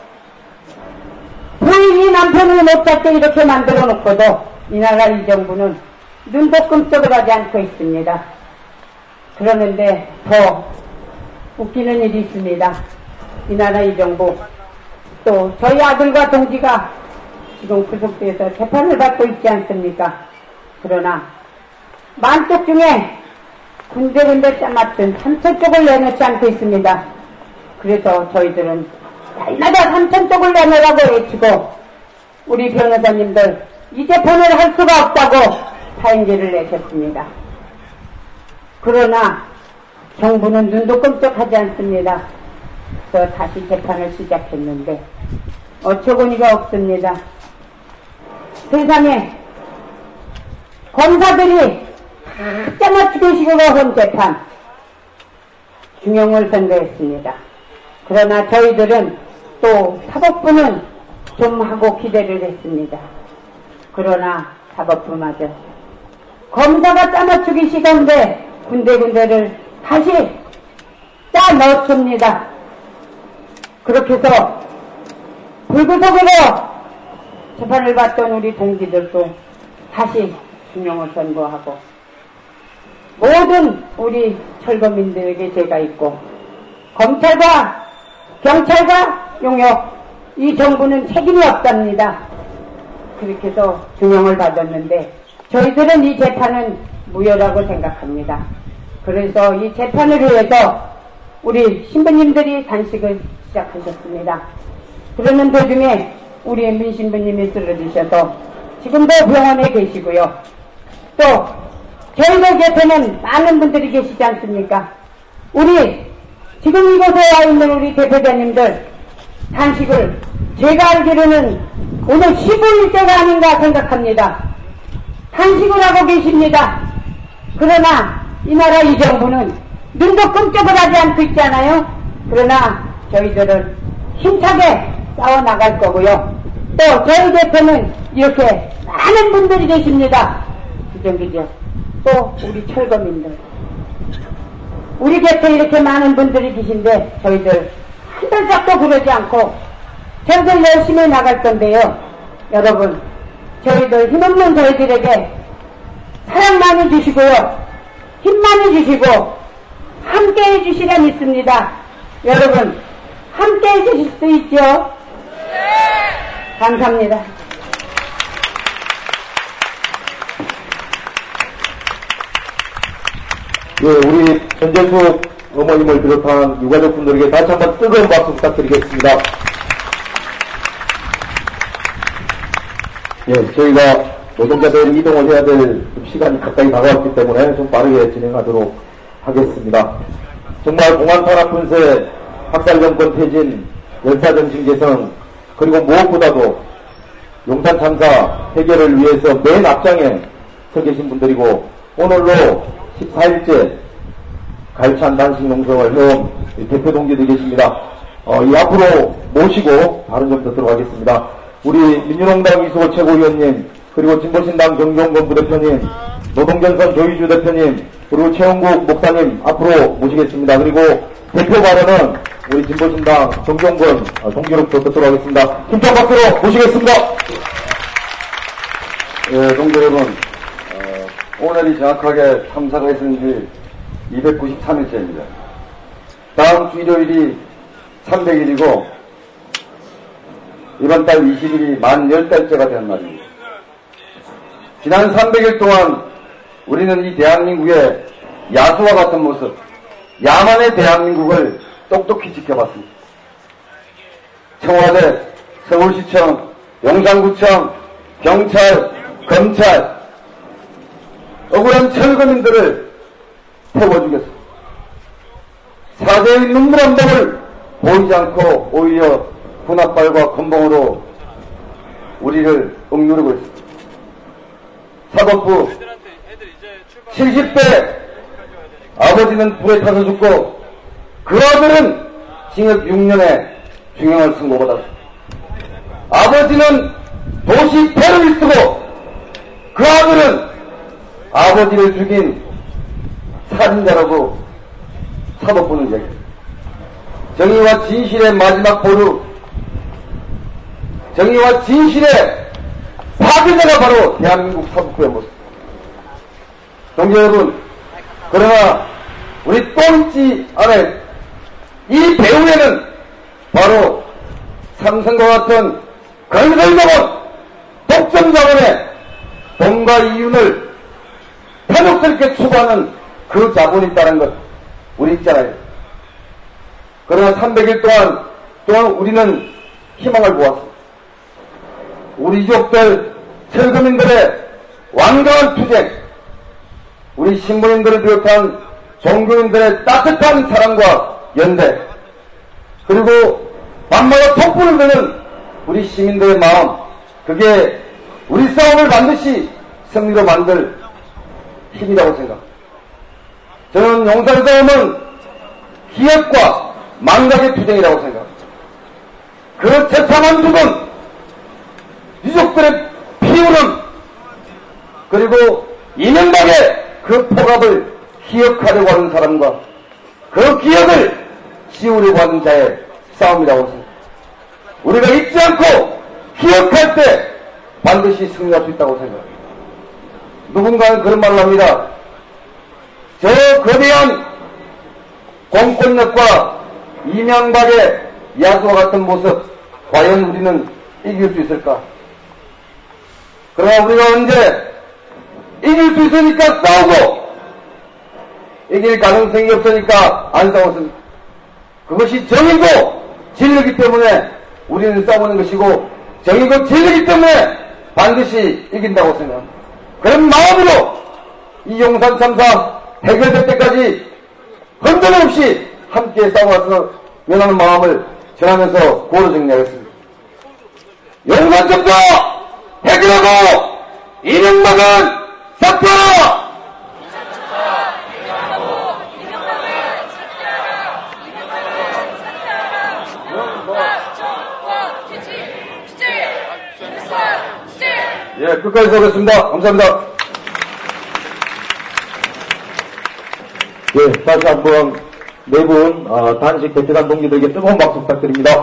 부인이 남편을 못 찾게 이렇게 만들어 놓고도 이 나라 이 정부는 눈도 끔찍을 하지 않고 있습니다. 그러는데 더 웃기는 일이 있습니다. 이 나라 이 정부 또 저희 아들과 동지가 지금 구속돼서 재판을 받고 있지 않습니까? 그러나 만쪽 중에 군데군데 짜맞춘 삼천 쪽을 내놓지 않고 있습니다. 그래서 저희들은 날마다 삼천 쪽을 내놓으라고 외치고 우리 변호사님들 이 재판을 할 수가 없다고 사인제를 내셨습니다. 그러나 정부는 눈도 끔찍하지 않습니다. 그래서 다시 재판을 시작했는데 어처구니가 없습니다. 세상에 검사들이 짜맞추기 식으로 한 재판 중형을 선고했습니다. 그러나 저희들은 또 사법부는 좀 하고 기대를 했습니다. 그러나 사법부마저 검사가 짜맞추기 식인데 군데군데를 다시 짜 넣습니다. 그렇게 해서 불구속으로 재판을 받던 우리 동지들도 다시 중형을 선고하고 모든 우리 철거민들에게 죄가 있고 검찰과 경찰과 용역 이 정부는 책임이 없답니다. 그렇게 해서 중형을 받았는데 저희들은 이 재판은 무효라고 생각합니다. 그래서 이 재판을 위해서 우리 신부님들이 단식을 시작하셨습니다. 그러는 도중에 우리 민 신부님이 쓰러지셔서 지금도 병원에 계시고요. 또 저희들 곁에는 많은 분들이 계시지 않습니까? 우리 지금 이곳에 와 있는 우리 대표자님들 단식을 제가 알기로는 오늘 십오 일째가 아닌가 생각합니다. 단식을 하고 계십니다. 그러나 이 나라 이 정부는 눈도 끔찍을 하지 않고 있잖아요. 그러나 저희들은 힘차게 싸워나갈 거고요. 또 저희 곁에는 이렇게 많은 분들이 계십니다. 부정기죠. 또 우리 철거민들. 우리 곁에 이렇게 많은 분들이 계신데 저희들 한 발짝도 그러지 않고 저희들 열심히 나갈 건데요. 여러분, 저희들 힘없는 저희들에게 사랑 많이 주시고요. 힘 많이 주시고 함께 해주시라 믿습니다. 여러분, 함께 해주실 수 있죠? 네! 감사합니다. 예, 우리 전재숙 어머님을 비롯한 유가족분들에게 다시 한번 뜨거운 박수 부탁드리겠습니다. 예, 저희가 노동자들 이동을 해야 될 시간이 가까이 다가왔기 때문에 좀 빠르게 진행하도록 하겠습니다. 정말 공안 탄압 분쇄, 학살 정권 퇴진, 열사정신 개선, 그리고 무엇보다도 용산 참사 해결을 위해서 맨 앞장에 서 계신 분들이고 오늘로 십사 일째 가요찬 단식 농성을 해온 대표 동지들이 계십니다. 어, 이 앞으로 모시고 발언 좀 듣도록 하겠습니다. 우리 민주농당 이수호 최고위원님, 그리고 진보신당 정종건 부대표님, 노동전선 조희주 대표님, 그리고 최영국 목사님 앞으로 모시겠습니다. 그리고 대표 발언은 우리 진보신당 정종건 동기로부터 듣도록 하겠습니다. 힘찬 박수로 모시겠습니다. 예, 동지 여러분, 어, 오늘이 정확하게 참사가 있은 지 이백구십삼 일째입니다. 다음 주 일요일이 삼백 일이고 이번 달 이십 일이 만 열 달째가 된 날입니다. 지난 삼백 일 동안 우리는 이 대한민국의 야수와 같은 모습, 야만의 대한민국을 똑똑히 지켜봤습니다. 청와대, 서울시청, 용산구청, 경찰, 검찰, 억울한 철거민들을 태워주겠습니다. 사죄의 눈물 한 방울 보이지 않고 오히려 군합발과 건봉으로 우리를 억누르고 있습니다. 사법부 칠십 대 아버지는 불에 타서 죽고 그 아들은 징역 육 년에 중형을 선고받았습니다. 아버지는 도시 테러리스트고 그 아들은 아버지를 죽인 살인자라고 사법부는 얘기합니다. 정의와 진실의 마지막 보루, 정의와 진실의 파괴자가 바로 대한민국 사법부의 모습. 동지 여러분, 그러나 우리 또 있지 않을 이 배후에는 바로 삼성과 같은 건설자본, 독점자본의 돈과 이윤을 편혹스럽게 추구하는 그 자본이 있다는 것 우리 있잖아요. 그러나 삼백 일 동안 또한 우리는 희망을 보았습니다. 우리 유족들, 철거민들의 완강한 투쟁, 우리 신부님들을 비롯한 종교인들의 따뜻한 사랑과 연대, 그리고 밤마다 촛불을 드는 우리 시민들의 마음, 그게 우리 싸움을 반드시 승리로 만들 힘이라고 생각합니다. 저는 용산 싸움은 기업과 망각의 투쟁이라고 생각합니다. 그 처참한 죽음, 유족들의 피우름, 그리고 이명박의 그 폭압을 기억하려고 하는 사람과 그 기억을 지우려고 하는 자의 싸움이라고 생각합니다. 우리가 잊지 않고 기억할 때 반드시 승리할 수 있다고 생각합니다. 누군가는 그런 말을 합니다. 저 거대한 공권력과 이명박의 야수와 같은 모습, 과연 우리는 이길 수 있을까? 그러나 우리가 언제 이길 수 있으니까 싸우고 이길 가능성이 없으니까 안 싸웠습니다. 그것이 정이고 진리이기 때문에 우리는 싸우는 것이고 정이고 진리이기 때문에 반드시 이긴다고 생각합니다. 그런 마음으로 이 용산 삼 사 해결될 때까지 흔들림 없이 함께 싸워서 원하는 마음을 전하면서 고로 정리하겠습니다. 용산 삼 사 해결하고 이명박은 사퇴하라! 예, 끝까지 서겠습니다. 감사합니다. 예, 다시 한번 네 분 어, 단식 베테랑 동지들에게 뜨거운 박수 부탁드립니다.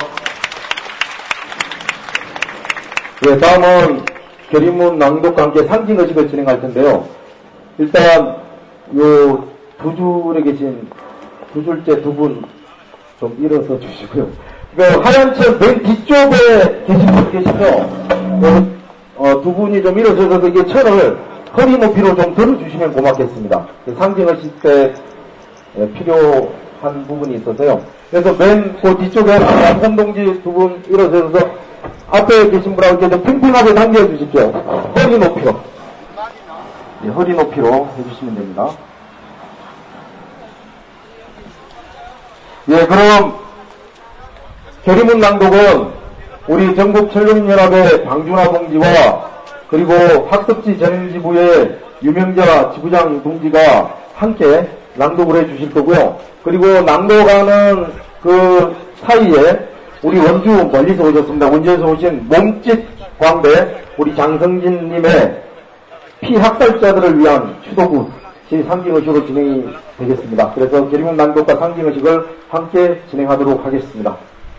예, 다음은 결의문 낭독과 함께 상징의식을 진행할 텐데요. 일단 요 두 줄에 계신 두 줄째 두 분 좀 일어서 주시고요. 그 하얀 천 맨 뒤쪽에 계신 분 계시죠? 그, 어, 두 분이 좀 일어서서 이게 천을 허리 높이로 좀 들어주시면 고맙겠습니다. 그 상징의식 때 예, 필요한 부분이 있어서요. 그래서 맨 그 뒤쪽에 남선 동지 두 분 일어서서 앞에 계신 분하고 이렇게 좀 팽팽하게 당겨 주십시오. 허리 높이로. 예, 허리 높이로 해주시면 됩니다. 예, 그럼 결의문 낭독은 우리 전국철도민연합의 방준하 동지와 그리고 학습지 전임지부의 유명자 지부장 동지가 함께 낭독을 해 주실 거고요. 그리고 낭독하는 그 사이에 우리 원주 멀리서 오셨습니다. 원주에서 오신 몸짓 광배 우리 장성진님의 피학살자들을 위한 추도구 상징의식으로 진행이 되겠습니다. 그래서 결의문 낭독과 상징의식을 함께 진행하도록 하겠습니다.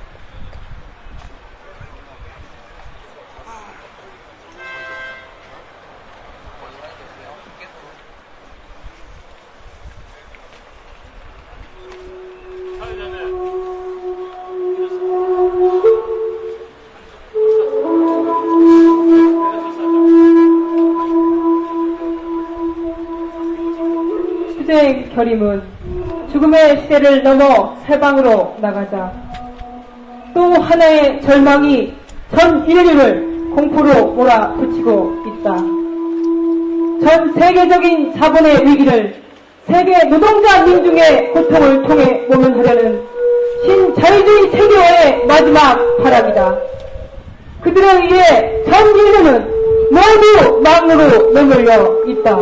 투쟁 결의문 죽음의 시대를 넘어 세방으로 나가자. 또 하나의 절망이 전 인류를 공포로 몰아붙이고 있다. 전 세계적인 자본의 위기를 세계 노동자 민중의 고통을 통해 모면하려는 신자유주의 세계화의 마지막 타락이다. 그들에 의해 전 인류는 모두 망으로 내몰려 있다.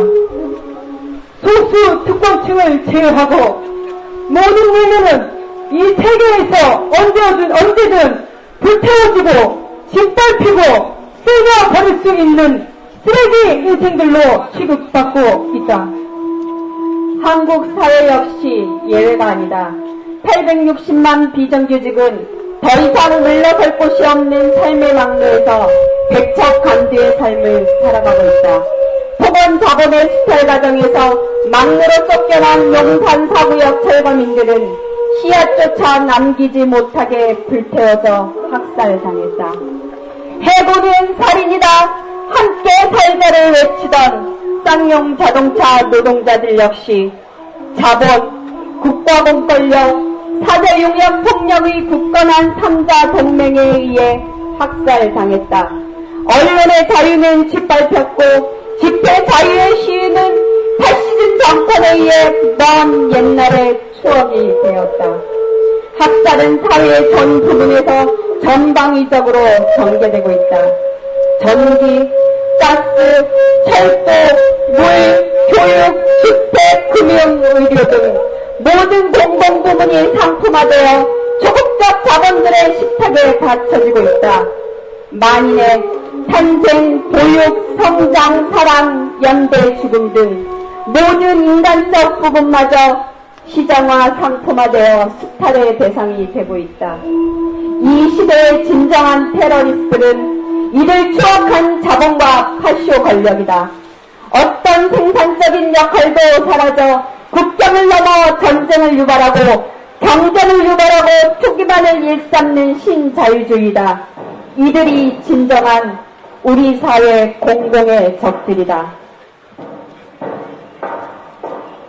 소수 특권층을 제외하고 모든 인류는 이 세계에서 언제든, 언제든 불태워지고 짓밟히고 쓸려버릴 수 있는 쓰레기 인생들로 취급받고 있다. 한국 사회 역시 예외가 아니다. 팔백육십만 비정규직은 더 이상 물러설 곳이 없는 삶의 막루에서 백척간두의 삶을 살아가고 있다. 토건 자본의 수탈 과정에서 막루로 쫓겨난 용산 사구역 철거민들은 씨앗조차 남기지 못하게 불태워져 학살당했다. 해고는 살인이다. 함께 살자를 외치던 쌍용 자동차 노동자들 역시 자본, 국가공권력, 사대용역 폭력의 굳건한 삼자 동맹에 의해 학살당했다. 언론의 자유는 짓밟혔고 집회 자유의 시위는 파시즘 정권에 의해 먼 옛날의 추억이 되었다. 학살은 사회의 전 부분에서 전방위적으로 전개되고 있다. 전기, 가스, 철도, 물, 교육, 집회, 금융, 의료 등 모든 공공부문이 상품화되어 조국적 자본들의 식탁에 받쳐지고 있다. 만인의 탄생, 보육, 성장, 사랑, 연대, 죽음 등 모든 인간적 부분마저 시장화, 상품화되어 수탈의 대상이 되고 있다. 이 시대의 진정한 테러리스트는 이들 추악한 자본과 카시오 권력이다. 어떤 생산적인 역할도 사라져 국경을 넘어 전쟁을 유발하고 경전을 유발하고 투기만을 일삼는 신자유주의다. 이들이 진정한 우리 사회 공공의 적들이다.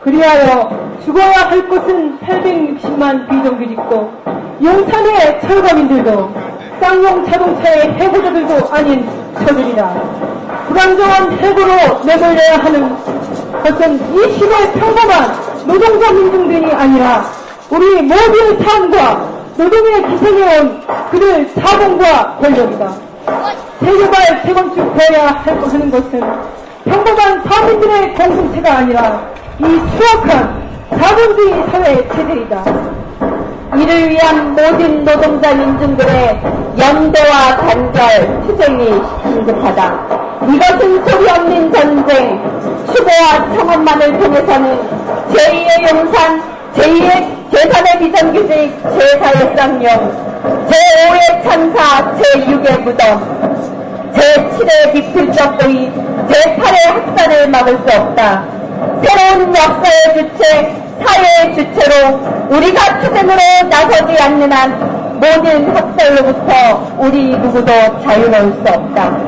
그리하여 죽어야 할 것은 팔백육십만 비정규직도 용산의 철거민들도 쌍용 자동차의 해고자들도 아닌 저들이다. 불안정한 해고로 내몰려야 하는 것은 이 시대의 평범한 노동자 민중들이 아니라 우리 모두의 삶과 노동에 기생해온 그들 자본과 권력이다. 재개발, 재건축되어야 하는 것은 평범한 서민들의 공동체가 아니라 이 추악한 자본주의 사회 체제이다. 이를 위한 모든 노동자 민중들의 연대와 단결, 투쟁이 긴급하다. 이것은 소리 없는 전쟁, 추모와 청원만을 통해서는 제이의 용산, 제이의 제삼의 비정규직, 제사의 쌍용, 제오의 찬사, 제육의 무덤, 제칠의 미필적 고의, 제팔의 학살을 막을 수 없다. 새로운 역사의 주체, 사회의 주체로 우리가 투쟁으로 나서지 않는 한 모든 학살로부터 우리 누구도 자유로울 수 없다.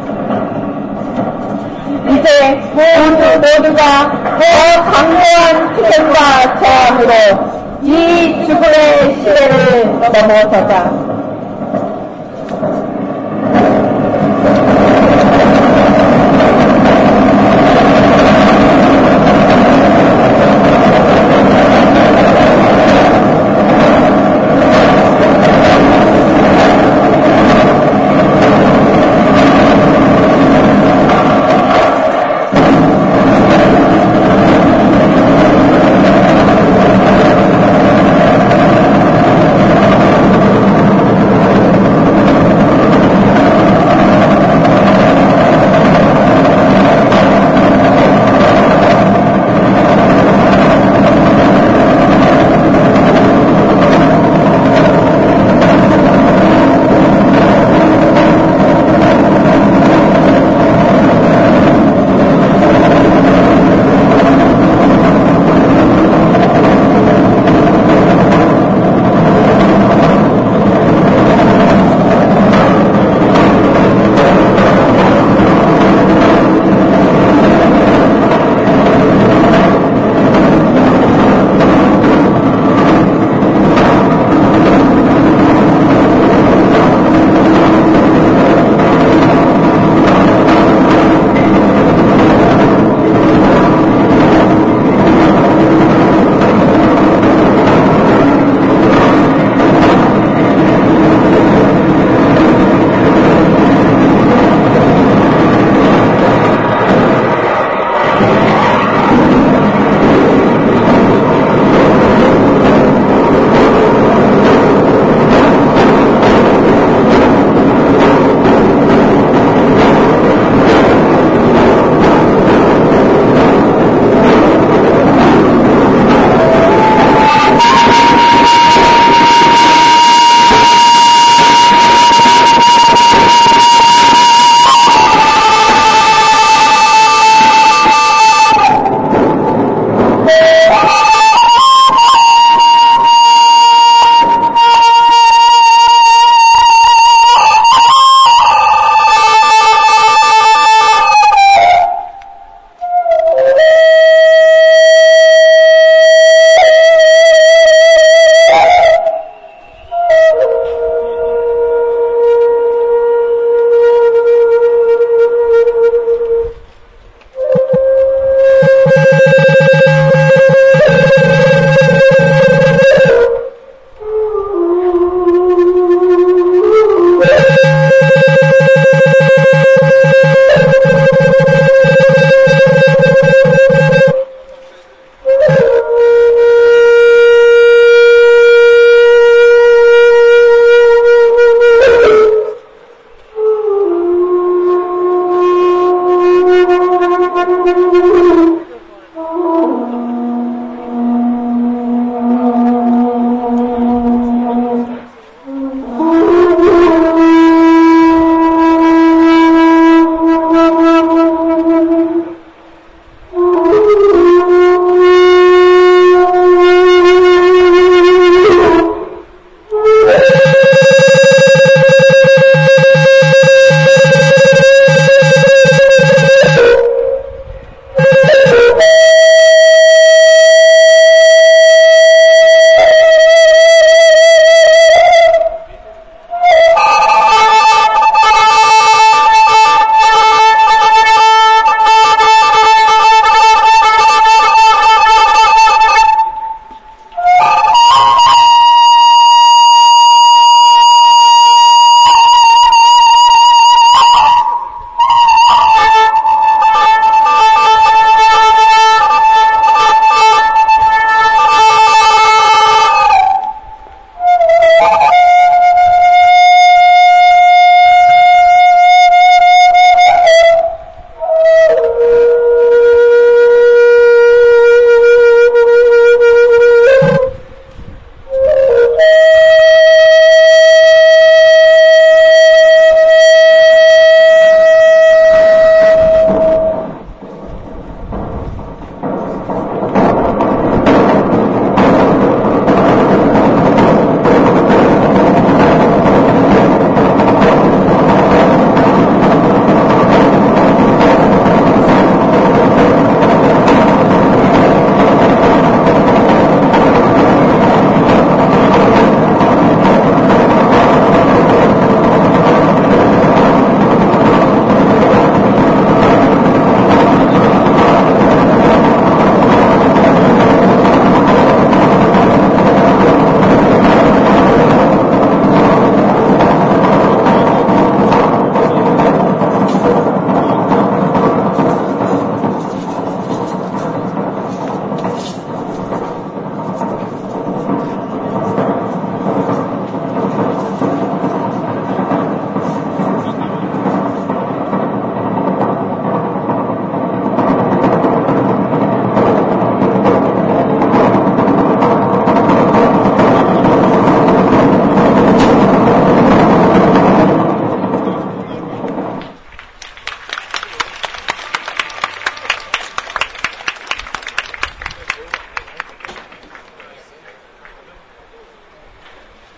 이제 모두 모두가 더 강력한 투쟁과 저항으로 이 죽음의 시대를 넘어서자.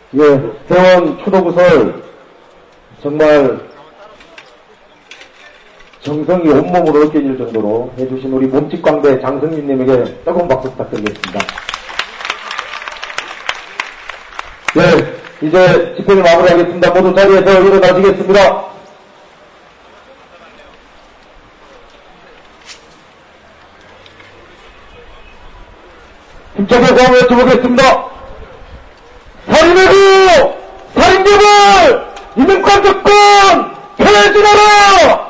예, 대원 추도구설 정말 정성이 온몸으로 느껴질 정도로 해주신 우리 몸집광대 장성민님에게 뜨거운 박수 부탁드리겠습니다. 네, 이제 집회를 마무리하겠습니다. 모두 자리에서 일어나시겠습니다. 힘차게 호흡을 외쳐보겠습니다. 살인의 구! 살인죄를! 이명박 정권! 폐지하라!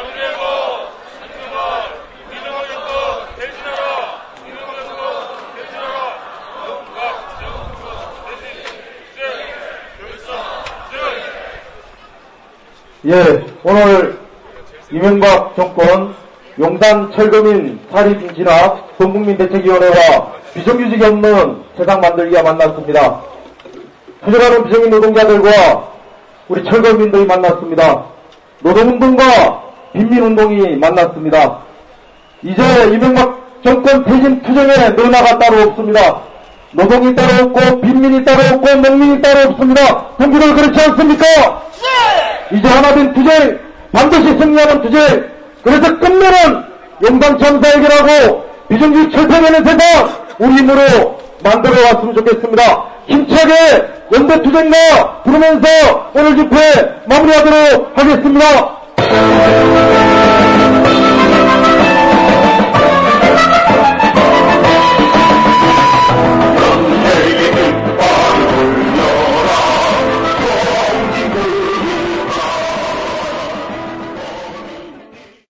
예, 오늘 이명박 정권 용산 철거민 사립 진압 전국민대책위원회와 비정규직이 없는 세상 만들기가 만났습니다. 투쟁하는 비정규 노동자들과 우리 철거민들이 만났습니다. 노동운동과 빈민운동이 만났습니다. 이제 이명박 정권 퇴진 투쟁에 너나가 따로 없습니다. 노동이 따로 없고 빈민이 따로 없고 농민이 따로 없습니다. 동기들 그렇지 않습니까? 네! 이제 하나된 투쟁, 반드시 승리하는 투쟁, 그래서 끝내는 용산 참사 해결하고 비정규직 철폐되는 세상 우리 힘으로 만들어왔으면 좋겠습니다. 힘차게 연대투쟁가 부르면서 오늘 집회 마무리하도록 하겠습니다.